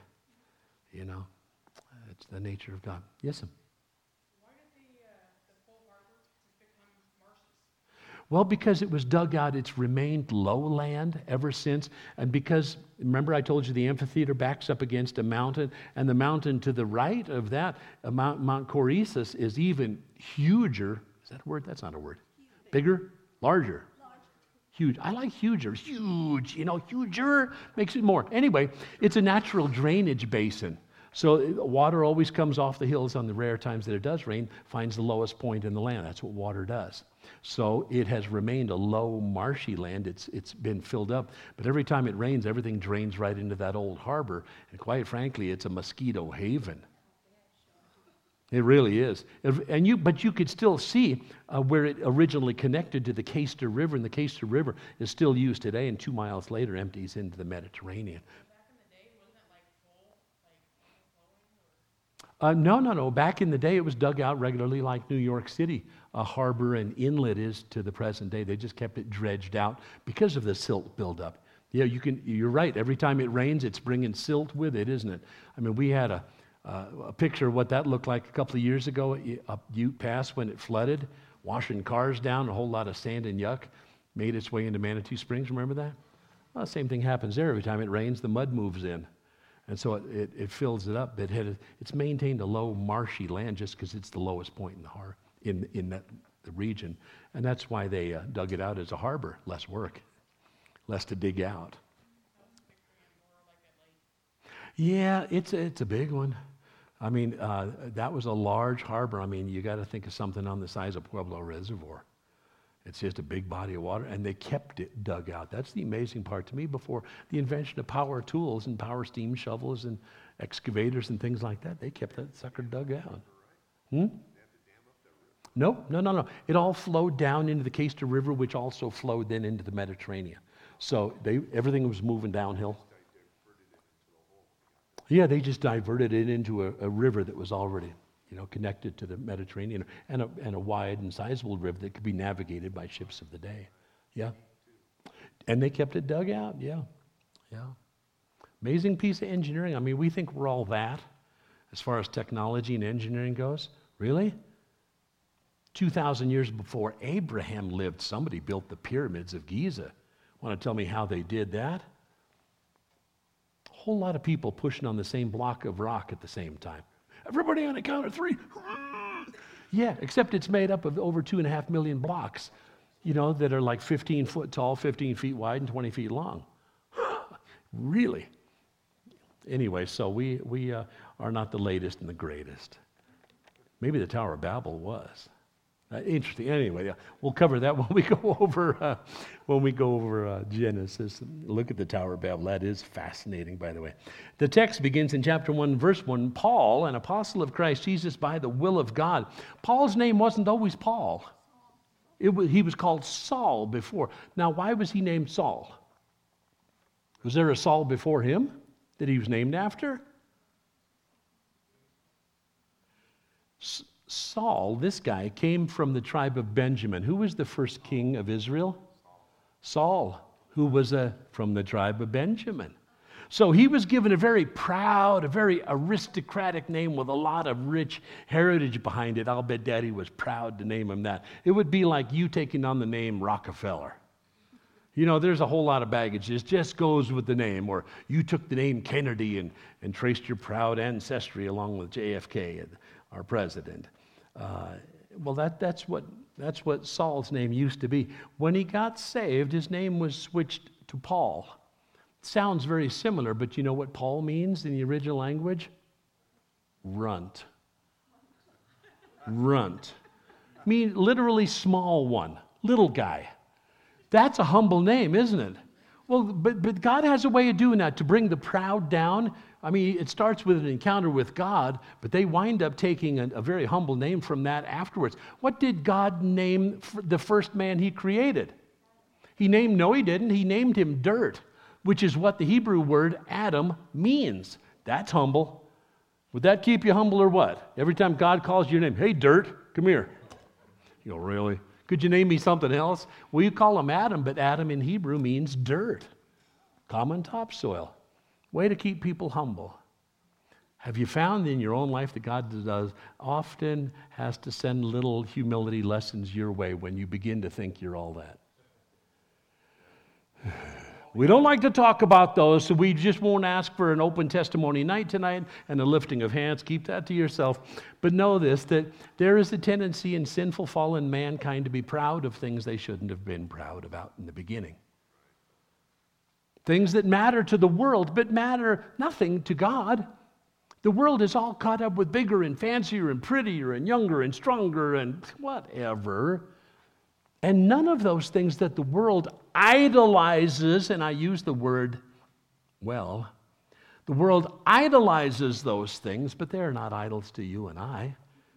You know, it's the nature of God. Yes, sir. Why did the, uh, the Pole Harbor become marshes? Well, because it was dug out, it's remained lowland ever since. And because, remember I told you the amphitheater backs up against a mountain, and the mountain to the right of that, uh, Mount, Mount Corysus, is even huger. Is that a word? That's not a word. Bigger? Larger? Huge. I like huger. Huge. You know, huger makes it more. Anyway, it's a natural drainage basin. So uh, water always comes off the hills on the rare times that it does rain, finds the lowest point in the land. That's what water does. So it has remained a low, marshy land. It's It's been filled up. But every time it rains, everything drains right into that old harbor. And quite frankly, it's a mosquito haven. It really is. And you, but you could still see uh, where it originally connected to the Cayster River, and the Cayster River is still used today, and two miles later empties into the Mediterranean. Back in the day, wasn't it like full, like overflowing? Or? Uh, no, no, no. Back in the day, it was dug out regularly like New York City, a harbor and inlet is to the present day. They just kept it dredged out because of the silt buildup. Yeah, you can. You're right. Every time it rains, it's bringing silt with it, isn't it? I mean, we had a Uh, a picture of what that looked like a couple of years ago up Ute Pass when it flooded, washing cars down, a whole lot of sand and yuck made its way into Manitou Springs. Remember that? Well, the same thing happens there. Every time it rains, the mud moves in. And so it, it, it fills it up. It had, it's maintained a low, marshy land just because it's the lowest point in the har- in, in that, the region. And that's why they uh, dug it out as a harbor. Less work, less to dig out. Yeah, it's, it's a big one. I mean, uh, that was a large harbor. I mean, you got to think of something on the size of Pueblo Reservoir. It's just a big body of water, and they kept it dug out. That's the amazing part to me. Before the invention of power tools and power steam shovels and excavators and things like that, they kept that sucker dug out. Hmm? No, no, no, no. It all flowed down into the Cayster River, which also flowed then into the Mediterranean. So they, everything was moving downhill. Yeah, they just diverted it into a, a river that was already, you know, connected to the Mediterranean, and a, and a wide and sizable river that could be navigated by ships of the day. Yeah. And they kept it dug out. Yeah. Yeah. Amazing piece of engineering. I mean, we think we're all that as far as technology and engineering goes. Really? two thousand years before Abraham lived, somebody built the pyramids of Giza. Want to tell me how they did that? Whole lot of people pushing on the same block of rock at the same time. Everybody on a count of three. Yeah, except it's made up of over two and a half million blocks, you know, that are like fifteen foot tall, fifteen feet wide, and twenty feet long. Really? Anyway, so we, we uh, are not the latest and the greatest. Maybe the Tower of Babel was. Uh, interesting. Anyway, yeah, we'll cover that when we go over uh, when we go over uh, Genesis. Look at the Tower of Babel. That is fascinating, by the way. The text begins in chapter one, verse one. Paul, an apostle of Christ Jesus by the will of God. Paul's name wasn't always Paul. It was, he was called Saul before. Now, why was he named Saul? Was there a Saul before him that he was named after? S- Saul, this guy, came from the tribe of Benjamin. Who was the first king of Israel? Saul, who was a, from the tribe of Benjamin. So he was given a very proud, a very aristocratic name with a lot of rich heritage behind it. I'll bet Daddy was proud to name him that. It would be like you taking on the name Rockefeller. You know, there's a whole lot of baggage. It just goes with the name. Or you took the name Kennedy and, and traced your proud ancestry along with J F K, our president. Uh, well, that, that's what that's what Saul's name used to be. When he got saved, his name was switched to Paul. It sounds very similar, but you know what Paul means in the original language? Runt. Runt. I mean, literally small one, little guy. That's a humble name, isn't it? Well, but, but God has a way of doing that, to bring the proud down. I mean, it starts with an encounter with God, but they wind up taking a, a very humble name from that afterwards. What did God name the first man he created? He named, no he didn't, he named him dirt, which is what the Hebrew word Adam means. That's humble. Would that keep you humble or what? Every time God calls your name, hey dirt, come here. You go, really? Could you name me something else? Well, you call him Adam, but Adam in Hebrew means dirt, common topsoil. Way to keep people humble. Have you found in your own life that God does often has to send little humility lessons your way when you begin to think you're all that? We don't like to talk about those, so we just won't ask for an open testimony night tonight and a lifting of hands. Keep that to yourself. But know this, that there is a tendency in sinful, fallen mankind to be proud of things they shouldn't have been proud about in the beginning. Things that matter to the world, but matter nothing to God. The world is all caught up with bigger and fancier and prettier and younger and stronger and whatever. And none of those things that the world idolizes, and I use the word, well, the world idolizes those things, but they're not idols to you and I.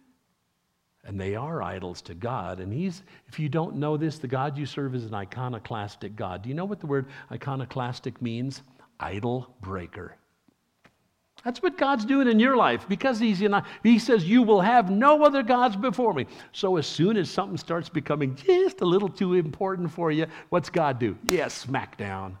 And they are idols to God. And he's, if you don't know this, the God you serve is an iconoclastic God. Do you know what the word iconoclastic means? Idol breaker. That's what God's doing in your life because he's in, he says, you will have no other gods before me. So as soon as something starts becoming just a little too important for you, what's God do? Yes, smack down.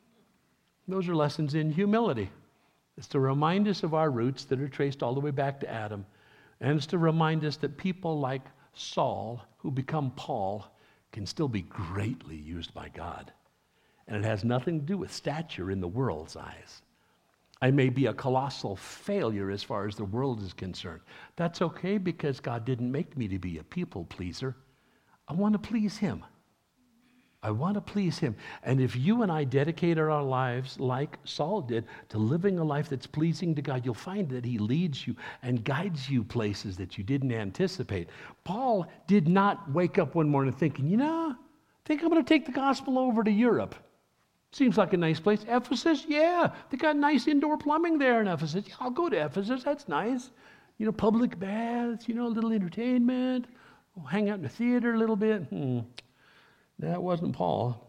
Those are lessons in humility. It's to remind us of our roots that are traced all the way back to Adam. And it's to remind us that people like Saul, who become Paul, can still be greatly used by God. And it has nothing to do with stature in the world's eyes. I may be a colossal failure as far as the world is concerned. That's okay because God didn't make me to be a people pleaser. I want to please him. I want to please him. And if you and I dedicate our lives like Saul did to living a life that's pleasing to God, you'll find that he leads you and guides you places that you didn't anticipate. Paul did not wake up one morning thinking, you know, I think I'm going to take the gospel over to Europe. Seems like a nice place. Ephesus, yeah, they got nice indoor plumbing there in Ephesus. Yeah, I'll go to Ephesus, that's nice. You know, public baths, you know, a little entertainment. We'll hang out in the theater a little bit. Hmm. That wasn't Paul.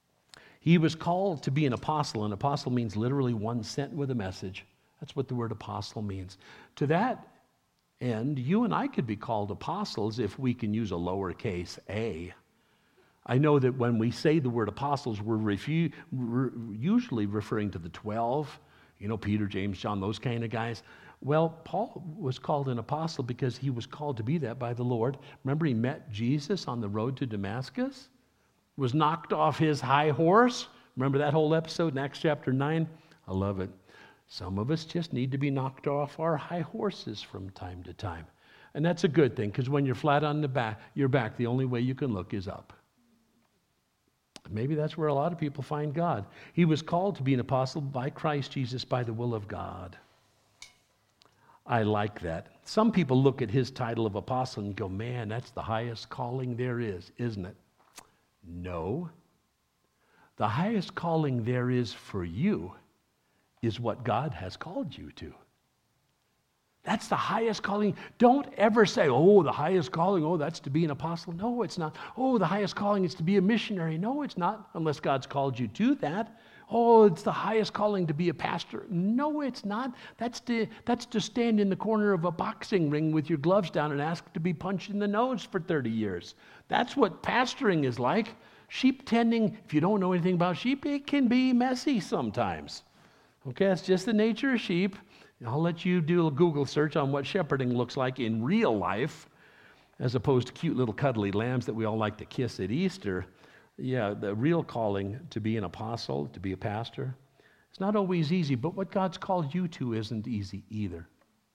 He was called to be an apostle. An apostle means literally one sent with a message. That's what the word apostle means. To that end, you and I could be called apostles if we can use a lowercase a. I know that when we say the word apostles, we're refu- re- usually referring to the twelve, you know, Peter, James, John, those kind of guys. Well, Paul was called an apostle because he was called to be that by the Lord. Remember, he met Jesus on the road to Damascus, was knocked off his high horse. Remember that whole episode in Acts chapter nine? I love it. Some of us just need to be knocked off our high horses from time to time. And that's a good thing because when you're flat on the back, your back, the only way you can look is up. Maybe that's where a lot of people find God. He was called to be an apostle by Christ Jesus by the will of God. I like that. Some people look at his title of apostle and go, man, that's the highest calling there is, isn't it? No. The highest calling there is for you is what God has called you to. That's the highest calling. Don't ever say, oh, the highest calling, oh, that's to be an apostle. No, it's not. Oh, the highest calling is to be a missionary. No, it's not, unless God's called you to that. Oh, it's the highest calling to be a pastor. No, it's not. That's to, that's to stand in the corner of a boxing ring with your gloves down and ask to be punched in the nose for thirty years. That's what pastoring is like. Sheep tending, if you don't know anything about sheep, it can be messy sometimes. Okay, that's just the nature of sheep. I'll let you do a Google search on what shepherding looks like in real life, as opposed to cute little cuddly lambs that we all like to kiss at Easter. Yeah, the real calling to be an apostle, to be a pastor, it's not always easy, but what God's called you to isn't easy either.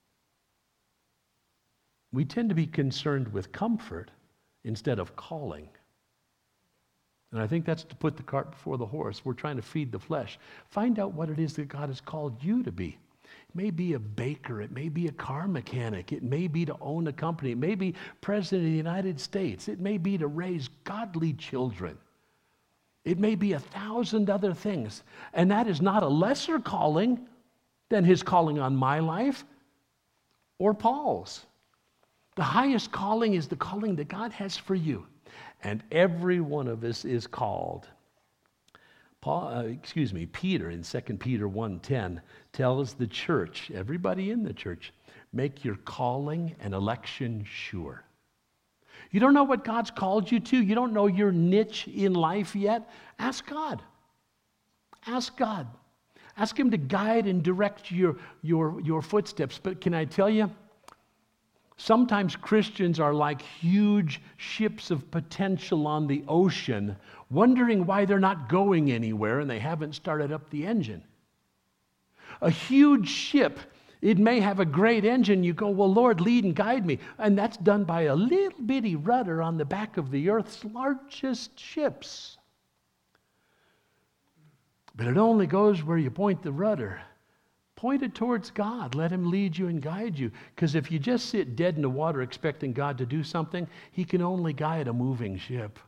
We tend to be concerned with comfort instead of calling. And I think that's to put the cart before the horse. We're trying to feed the flesh. Find out what it is that God has called you to be. It may be a baker. It may be a car mechanic. It may be to own a company. It may be president of the United States. It may be to raise godly children. It may be a thousand other things. And that is not a lesser calling than his calling on my life or Paul's. The highest calling is the calling that God has for you. And every one of us is called. Paul, uh, excuse me, Peter in Second Peter one ten tells the church, everybody in the church, make your calling and election sure. You don't know what God's called you to. You don't know your niche in life yet. Ask God. Ask God. Ask him to guide and direct your, your, your footsteps. But can I tell you, sometimes Christians are like huge ships of potential on the ocean, wondering why they're not going anywhere and they haven't started up the engine. A huge ship, it may have a great engine. You go, well, Lord, lead and guide me. And that's done by a little bitty rudder on the back of the earth's largest ships. But it only goes where you point the rudder. Point it towards God. Let him lead you and guide you. Because if you just sit dead in the water expecting God to do something, he can only guide a moving ship.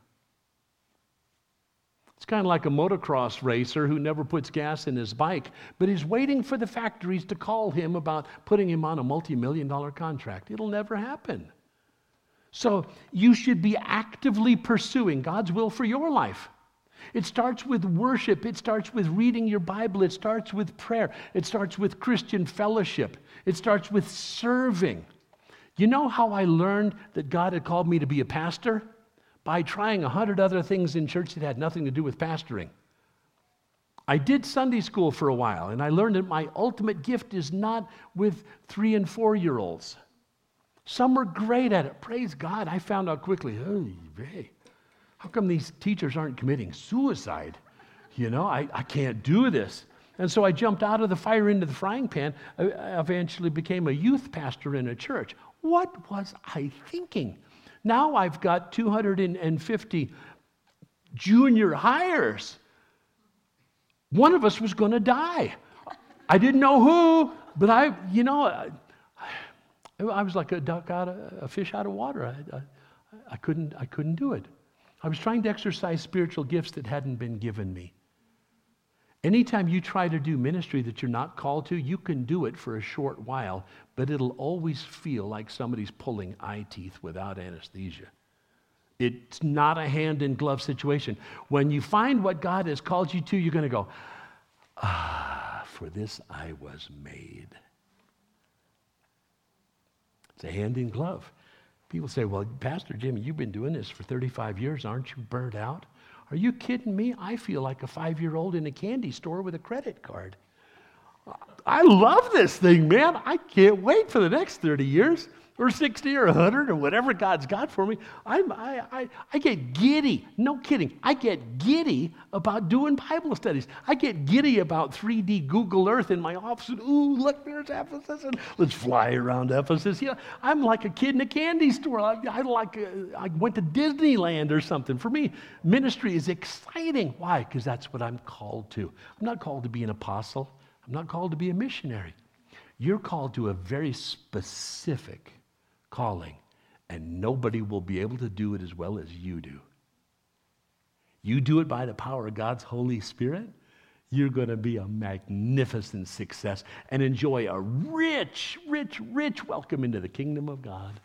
It's kind of like a motocross racer who never puts gas in his bike, but he's waiting for the factories to call him about putting him on a multi-million dollar contract. It'll never happen. So you should be actively pursuing God's will for your life. It starts with worship. It starts with reading your Bible. It starts with prayer. It starts with Christian fellowship. It starts with serving. You know how I learned that God had called me to be a pastor? By trying a hundred other things in church that had nothing to do with pastoring. I did Sunday school for a while, and I learned that my ultimate gift is not with three and four-year-olds. Some are great at it. Praise God. I found out quickly, hey, hey, how come these teachers aren't committing suicide? You know, I, I can't do this. And so I jumped out of the fire into the frying pan. I eventually became a youth pastor in a church. What was I thinking? Now I've got two hundred fifty junior hires. One of us was going to die. I didn't know who, but I, you know, I, I was like a duck out of, a fish out of water. I, I, I couldn't, I couldn't do it. I was trying to exercise spiritual gifts that hadn't been given me. Anytime you try to do ministry that you're not called to, you can do it for a short while, but it'll always feel like somebody's pulling eye teeth without anesthesia. It's not a hand-in-glove situation. When you find what God has called you to, you're going to go, ah, for this I was made. It's a hand-in-glove. People say, well, Pastor Jimmy, you've been doing this for thirty-five years. Aren't you burnt out? Are you kidding me? I feel like a five-year-old in a candy store with a credit card. I love this thing, man. I can't wait for the next thirty years or sixty or one hundred or whatever God's got for me. I'm, I, I, I get giddy. No kidding. I get giddy about doing Bible studies. I get giddy about three D Google Earth in my office. And, ooh, look, there's Ephesus. And let's fly around Ephesus. You know, I'm like a kid in a candy store. I, I, like a, I went to Disneyland or something. For me, ministry is exciting. Why? Because that's what I'm called to. I'm not called to be an apostle. I'm not called to be a missionary. You're called to a very specific calling, and nobody will be able to do it as well as you do. You do it by the power of God's Holy Spirit, you're going to be a magnificent success and enjoy a rich, rich, rich welcome into the kingdom of God.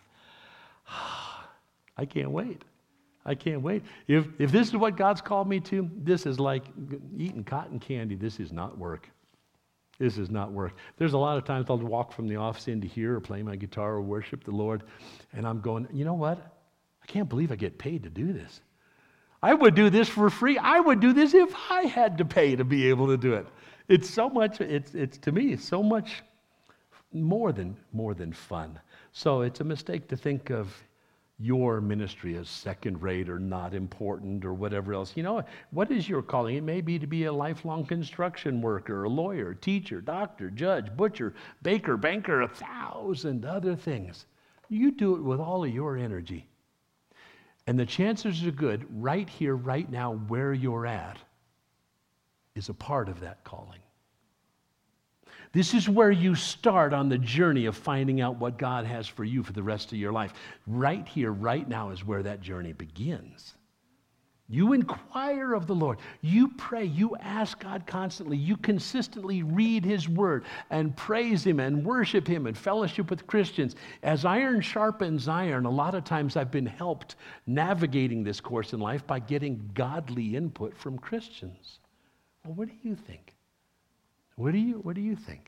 I can't wait. I can't wait. If, if this is what God's called me to, this is like eating cotton candy. This is not work. This is not work. There's a lot of times I'll walk from the office into here or play my guitar or worship the Lord, and I'm going, you know what? I can't believe I get paid to do this. I would do this for free. I would do this if I had to pay to be able to do it. It's so much, it's, it's to me, it's so much more than, more than fun. So it's a mistake to think of your ministry as second rate or not important or whatever else. You know, what is your calling? It may be to be a lifelong construction worker, a lawyer, teacher, doctor, judge, butcher, baker, banker, a thousand other things. You do it with all of your energy. And the chances are good, right here, right now, where you're at, is a part of that calling. This is where you start on the journey of finding out what God has for you for the rest of your life. Right here, right now is where that journey begins. You inquire of the Lord. You pray. You ask God constantly. You consistently read His Word and praise Him and worship Him and fellowship with Christians. As iron sharpens iron, a lot of times I've been helped navigating this course in life by getting godly input from Christians. Well, what do you think? What do you, what do you think?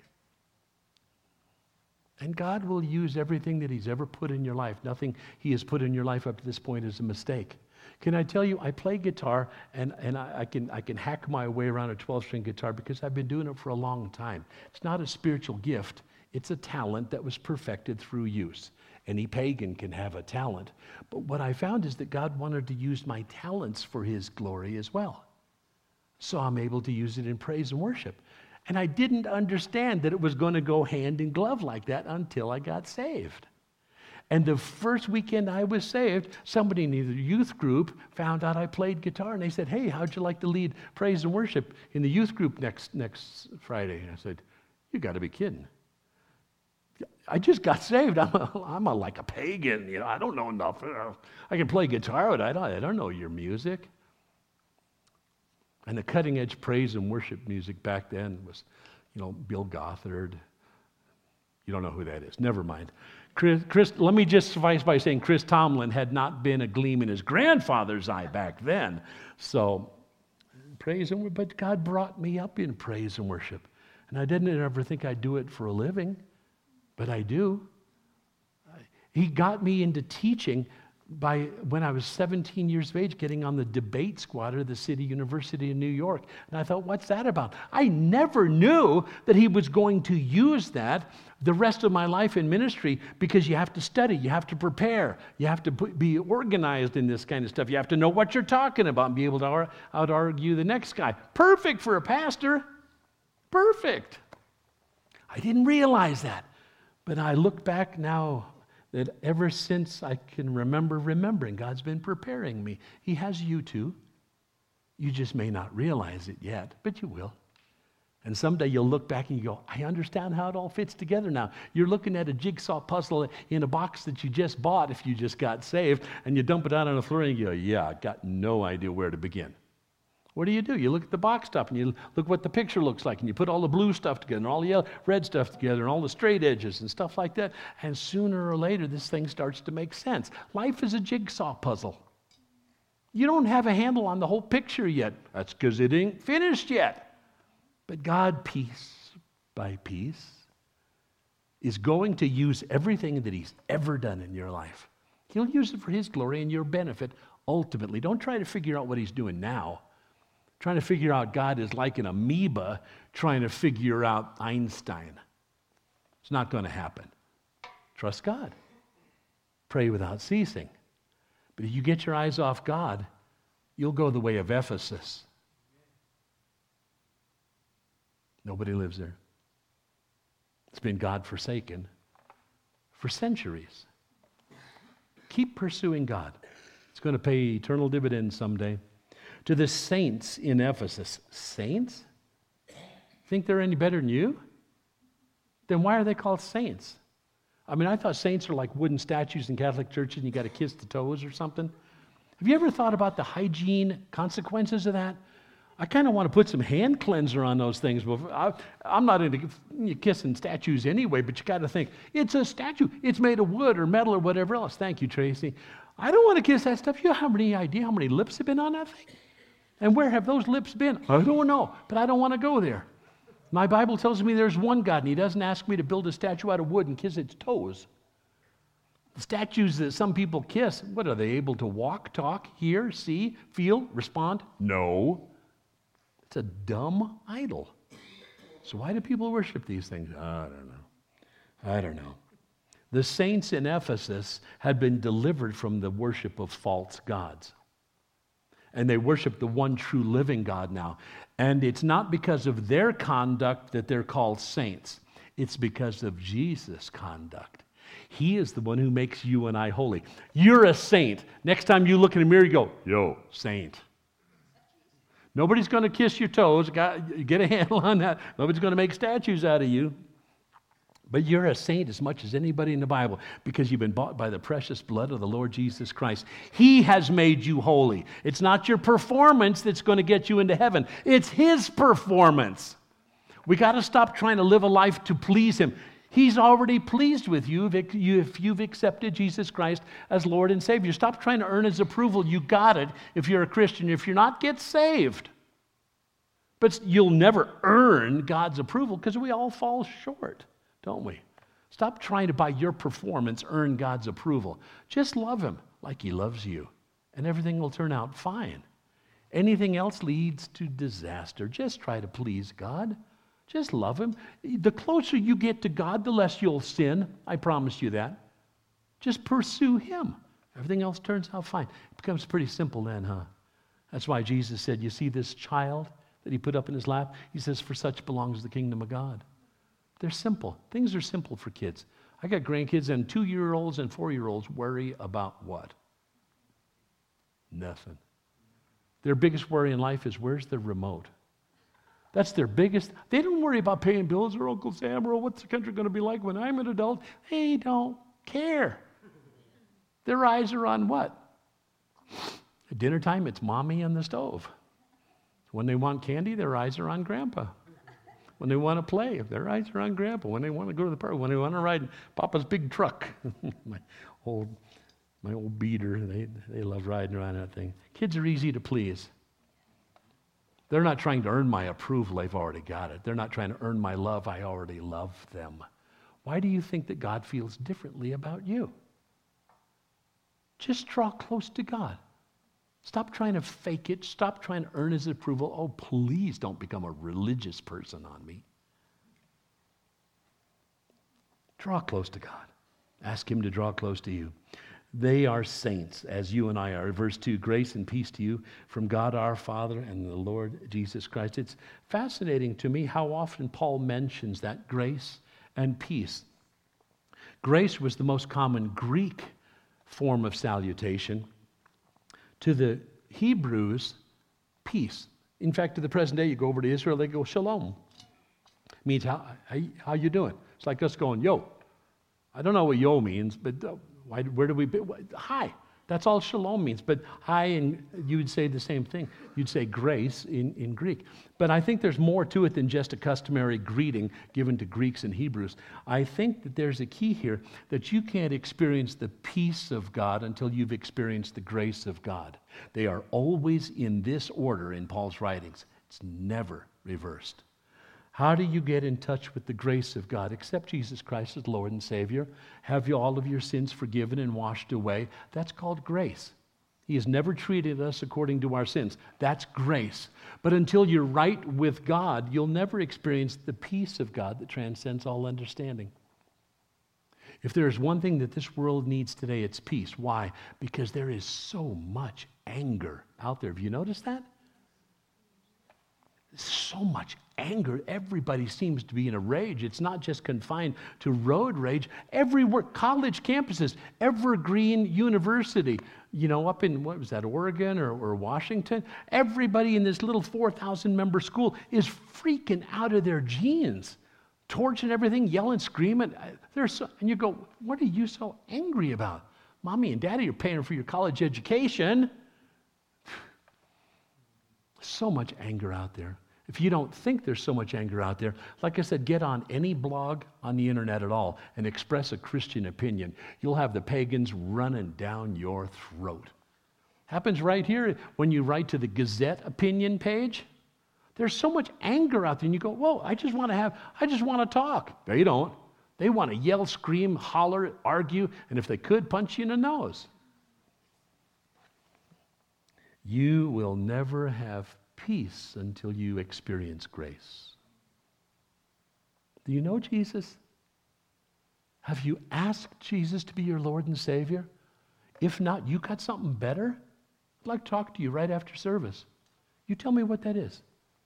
And God will use everything that He's ever put in your life. Nothing He has put in your life up to this point is a mistake. Can I tell you, I play guitar, and, and I, I can I can hack my way around a twelve-string guitar because I've been doing it for a long time. It's not a spiritual gift. It's a talent that was perfected through use. Any pagan can have a talent. But what I found is that God wanted to use my talents for His glory as well. So I'm able to use it in praise and worship. And I didn't understand that it was going to go hand in glove like that until I got saved. And the first weekend I was saved, somebody in the youth group found out I played guitar, and they said, hey, how'd you like to lead praise and worship in the youth group next next Friday? And I said, You got to be kidding. I just got saved. I'm, a, I'm a, like a pagan. You know, I don't know enough. I can play guitar, but I don't, I don't know your music. And the cutting-edge praise and worship music back then was, you know, Bill Gothard. You don't know who that is. Never mind. Chris, Chris, let me just suffice by saying Chris Tomlin had not been a gleam in his grandfather's eye back then. So, praise and worship. But God brought me up in praise and worship. And I didn't ever think I'd do it for a living, but I do. He got me into teaching by when I was seventeen years of age, getting on the debate squad of the City University of New York. And I thought, what's that about? I never knew that he was going to use that the rest of my life in ministry, because you have to study, you have to prepare, you have to be organized in this kind of stuff. You have to know what you're talking about and be able to out-argue the next guy. Perfect for a pastor. Perfect. I didn't realize that. But I look back now that ever since I can remember remembering, God's been preparing me. He has you too. You just may not realize it yet, but you will. And someday you'll look back and you go, I understand how it all fits together now. You're looking at a jigsaw puzzle in a box that you just bought if you just got saved, and you dump it out on the floor and you go, yeah, I got no idea where to begin. What do you do? You look at the box stuff and you look what the picture looks like, and you put all the blue stuff together and all the yellow, red stuff together and all the straight edges and stuff like that. And sooner or later, this thing starts to make sense. Life is a jigsaw puzzle. You don't have a handle on the whole picture yet. That's because it ain't finished yet. But God, piece by piece, is going to use everything that He's ever done in your life. He'll use it for His glory and your benefit ultimately. Don't try to figure out what He's doing now. Trying to figure out God is like an amoeba trying to figure out Einstein. It's not going to happen. Trust God. Pray without ceasing. But if you get your eyes off God, you'll go the way of Ephesus. Nobody lives there. It's been God forsaken for centuries. Keep pursuing God. It's going to pay eternal dividends someday. To the saints in Ephesus. Saints? Think they're any better than you? Then why are they called saints? I mean, I thought saints are like wooden statues in Catholic churches and you got to kiss the toes or something. Have you ever thought about the hygiene consequences of that? I kind of want to put some hand cleanser on those things. I, I'm not into kissing statues anyway, but you got to think, it's a statue. It's made of wood or metal or whatever else. Thank you, Tracy. I don't want to kiss that stuff. You have any idea how many lips have been on that thing? And where have those lips been? I don't know, but I don't want to go there. My Bible tells me there's one God, and He doesn't ask me to build a statue out of wood and kiss its toes. The statues that some people kiss, what are they able to walk, talk, hear, see, feel, respond? No. It's a dumb idol. So why do people worship these things? I don't know. I don't know. The saints in Ephesus had been delivered from the worship of false gods. And they worship the one true living God now. And it's not because of their conduct that they're called saints. It's because of Jesus' conduct. He is the one who makes you and I holy. You're a saint. Next time you look in the mirror, you go, yo, saint. Nobody's going to kiss your toes. Get a handle on that. Nobody's going to make statues out of you. But you're a saint as much as anybody in the Bible because you've been bought by the precious blood of the Lord Jesus Christ. He has made you holy. It's not your performance that's going to get you into heaven. It's His performance. We got to stop trying to live a life to please Him. He's already pleased with you if you've accepted Jesus Christ as Lord and Savior. Stop trying to earn His approval. You got it if you're a Christian. If you're not, get saved. But you'll never earn God's approval because we all fall short. Don't we? Stop trying to, by your performance, earn God's approval. Just love Him like He loves you, and everything will turn out fine. Anything else leads to disaster. Just try to please God. Just love Him. The closer you get to God, the less you'll sin. I promise you that. Just pursue Him. Everything else turns out fine. It becomes pretty simple then, huh? That's why Jesus said, you see this child that He put up in His lap? He says, for such belongs the kingdom of God. They're simple. Things are simple for kids. I got grandkids, and two-year-olds and four-year-olds worry about what? Nothing. Their biggest worry in life is, where's the remote? That's their biggest. They don't worry about paying bills or Uncle Sam or what's the country going to be like when I'm an adult. They don't care. Their eyes are on what? At dinner time, it's mommy on the stove. When they want candy, their eyes are on grandpa. When they want to play, their eyes are on grandpa. When they want to go to the park, when they want to ride Papa's big truck. my old my old beater, they, they love riding around that thing. Kids are easy to please. They're not trying to earn my approval. They've already got it. They're not trying to earn my love. I already love them. Why do you think that God feels differently about you? Just draw close to God. Stop trying to fake it. Stop trying to earn his approval. Oh, please don't become a religious person on me. Draw close to God. Ask him to draw close to you. They are saints, as you and I are. Verse two, grace and peace to you from God our Father and the Lord Jesus Christ. It's fascinating to me how often Paul mentions that grace and peace. Grace was the most common Greek form of salutation. To the Hebrews, peace. In fact, to the present day, you go over to Israel, they go shalom. Means how, how, how you doing? It's like us going, yo. I don't know what yo means, but uh, why, where do we, be? Hi. That's all shalom means. But hi, and you would say the same thing. You'd say grace in, in Greek. But I think there's more to it than just a customary greeting given to Greeks and Hebrews. I think that there's a key here that you can't experience the peace of God until you've experienced the grace of God. They are always in this order in Paul's writings. It's never reversed. How do you get in touch with the grace of God? Accept Jesus Christ as Lord and Savior. Have you all of your sins forgiven and washed away. That's called grace. He has never treated us according to our sins. That's grace. But until you're right with God, you'll never experience the peace of God that transcends all understanding. If there's one thing that this world needs today, it's peace. Why? Because there is so much anger out there. Have you noticed that? So much anger. Everybody seems to be in a rage. It's not just confined to road rage. Everywhere, college campuses, Evergreen University, you know, up in, what was that, Oregon or, or Washington? Everybody in this little four thousand member school is freaking out of their jeans, torching everything, yelling, screaming. They're so, and you go, what are you so angry about? Mommy and Daddy are paying for your college education. So much anger out there. If you don't think there's so much anger out there, like I said, get on any blog on the internet at all and express a Christian opinion. You'll have the pagans running down your throat. Happens right here when you write to the Gazette opinion page. There's so much anger out there, and you go, whoa, I just want to have, I just want to talk. No, you don't. They want to yell, scream, holler, argue, and if they could, punch you in the nose. You will never have peace until you experience grace. Do you know Jesus? Have you asked Jesus to be your Lord and Savior? If not, you got something better? I'd like to talk to you right after service. You tell me what that is.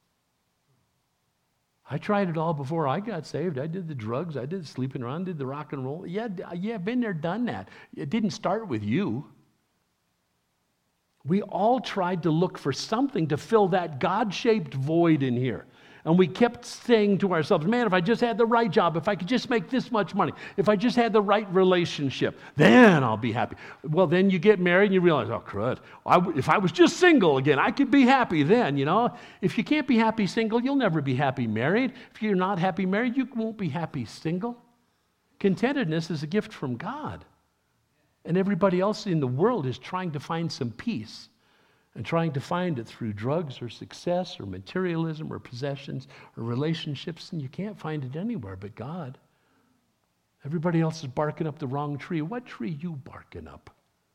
I tried it all before I got saved. I did the drugs, I did sleeping around, did the rock and roll. Yeah, yeah, been there, done that. It didn't start with you. We all tried to look for something to fill that God-shaped void in here. And we kept saying to ourselves, man, if I just had the right job, if I could just make this much money, if I just had the right relationship, then I'll be happy. Well, then you get married and you realize, oh, crud, I w- if I was just single again, I could be happy then, you know. If you can't be happy single, you'll never be happy married. If you're not happy married, you won't be happy single. Contentedness is a gift from God. And everybody else in the world is trying to find some peace and trying to find it through drugs or success or materialism or possessions or relationships, and you can't find it anywhere but God. Everybody else is barking up the wrong tree. What tree you barking up?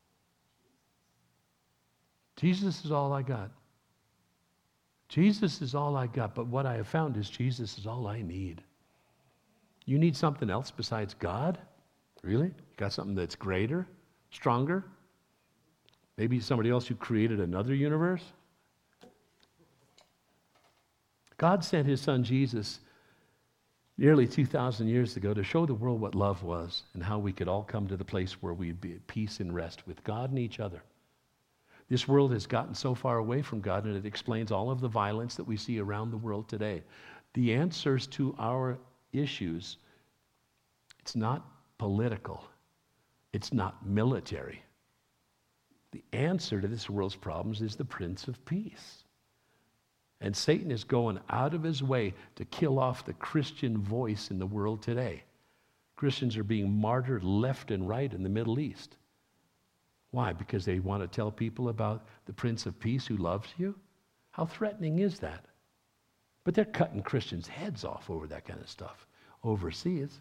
Jesus is all I got. Jesus is all I got, but what I have found is Jesus is all I need. You need something else besides God? Really? You got something that's greater, stronger? Maybe somebody else who created another universe? God sent his son Jesus nearly two thousand years ago to show the world what love was and how we could all come to the place where we'd be at peace and rest with God and each other. This world has gotten so far away from God, and it explains all of the violence that we see around the world today. The answers to our issues, it's not political. It's not military. The answer to this world's problems is the Prince of Peace. And Satan is going out of his way to kill off the Christian voice in the world today. Christians are being martyred left and right in the Middle East. Why? Because they want to tell people about the Prince of Peace who loves you? How threatening is that? But they're cutting Christians' heads off over that kind of stuff overseas.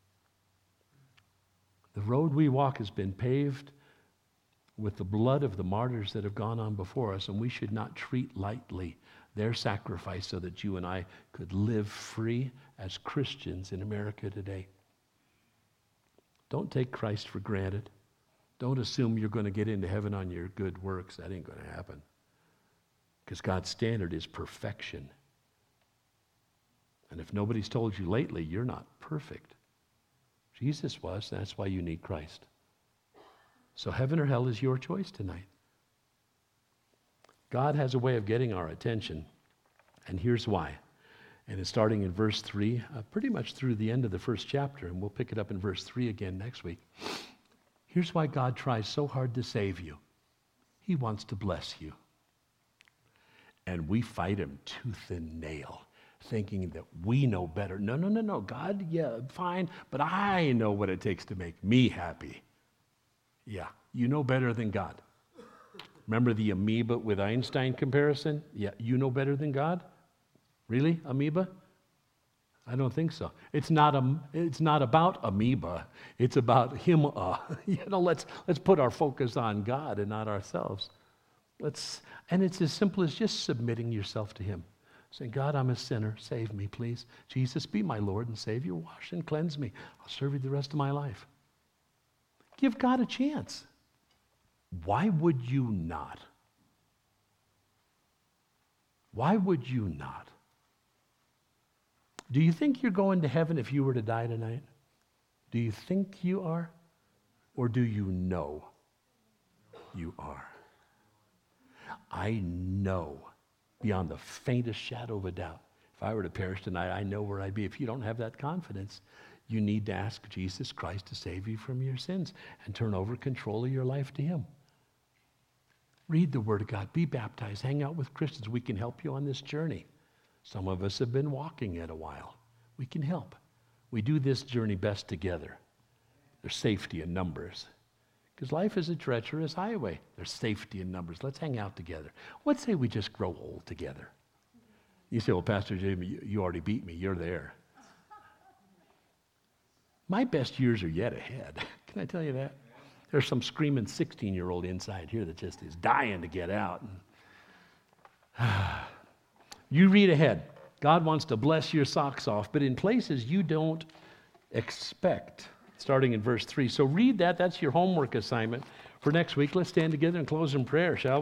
The road we walk has been paved with the blood of the martyrs that have gone on before us, and we should not treat lightly their sacrifice so that you and I could live free as Christians in America today. Don't take Christ for granted. Don't assume you're going to get into heaven on your good works. That ain't going to happen. Because God's standard is perfection. And if nobody's told you lately, you're not perfect. Jesus was, and that's why you need Christ. So heaven or hell is your choice tonight. God has a way of getting our attention, and here's why. And it's starting in verse three, uh, pretty much through the end of the first chapter, and we'll pick it up in verse three again next week. Here's why God tries so hard to save you. He wants to bless you. And we fight him tooth and nail, thinking that we know better. No, no, no, no. God, yeah, fine, but I know what it takes to make me happy. Yeah, you know better than God. Remember the amoeba with Einstein comparison? Yeah, you know better than God? Really, amoeba? I don't think so. It's not a, it's not about amoeba. It's about him. Uh, you know, let's let's put our focus on God and not ourselves. Let's, and it's as simple as just submitting yourself to him. Saying, God, I'm a sinner. Save me, please. Jesus, be my Lord and Savior. Wash and cleanse me. I'll serve you the rest of my life. Give God a chance. Why would you not? Why would you not? Do you think you're going to heaven if you were to die tonight? Do you think you are? Or do you know you are? I know beyond the faintest shadow of a doubt, if I were to perish tonight, I know where I'd be. If you don't have that confidence, you need to ask Jesus Christ to save you from your sins and turn over control of your life to him. Read the Word of God. Be baptized. Hang out with Christians. We can help you on this journey. Some of us have been walking it a while. We can help. We do this journey best together. There's safety in numbers. Because life is a treacherous highway. There's safety in numbers. Let's hang out together. Let's say we just grow old together. You say, well, Pastor Jamie, you already beat me. You're there. My best years are yet ahead. Can I tell you that? There's some screaming sixteen-year-old inside here that just is dying to get out. You read ahead. God wants to bless your socks off, but in places you don't expect, starting in verse three. So read that. That's your homework assignment for next week. Let's stand together and close in prayer, shall we?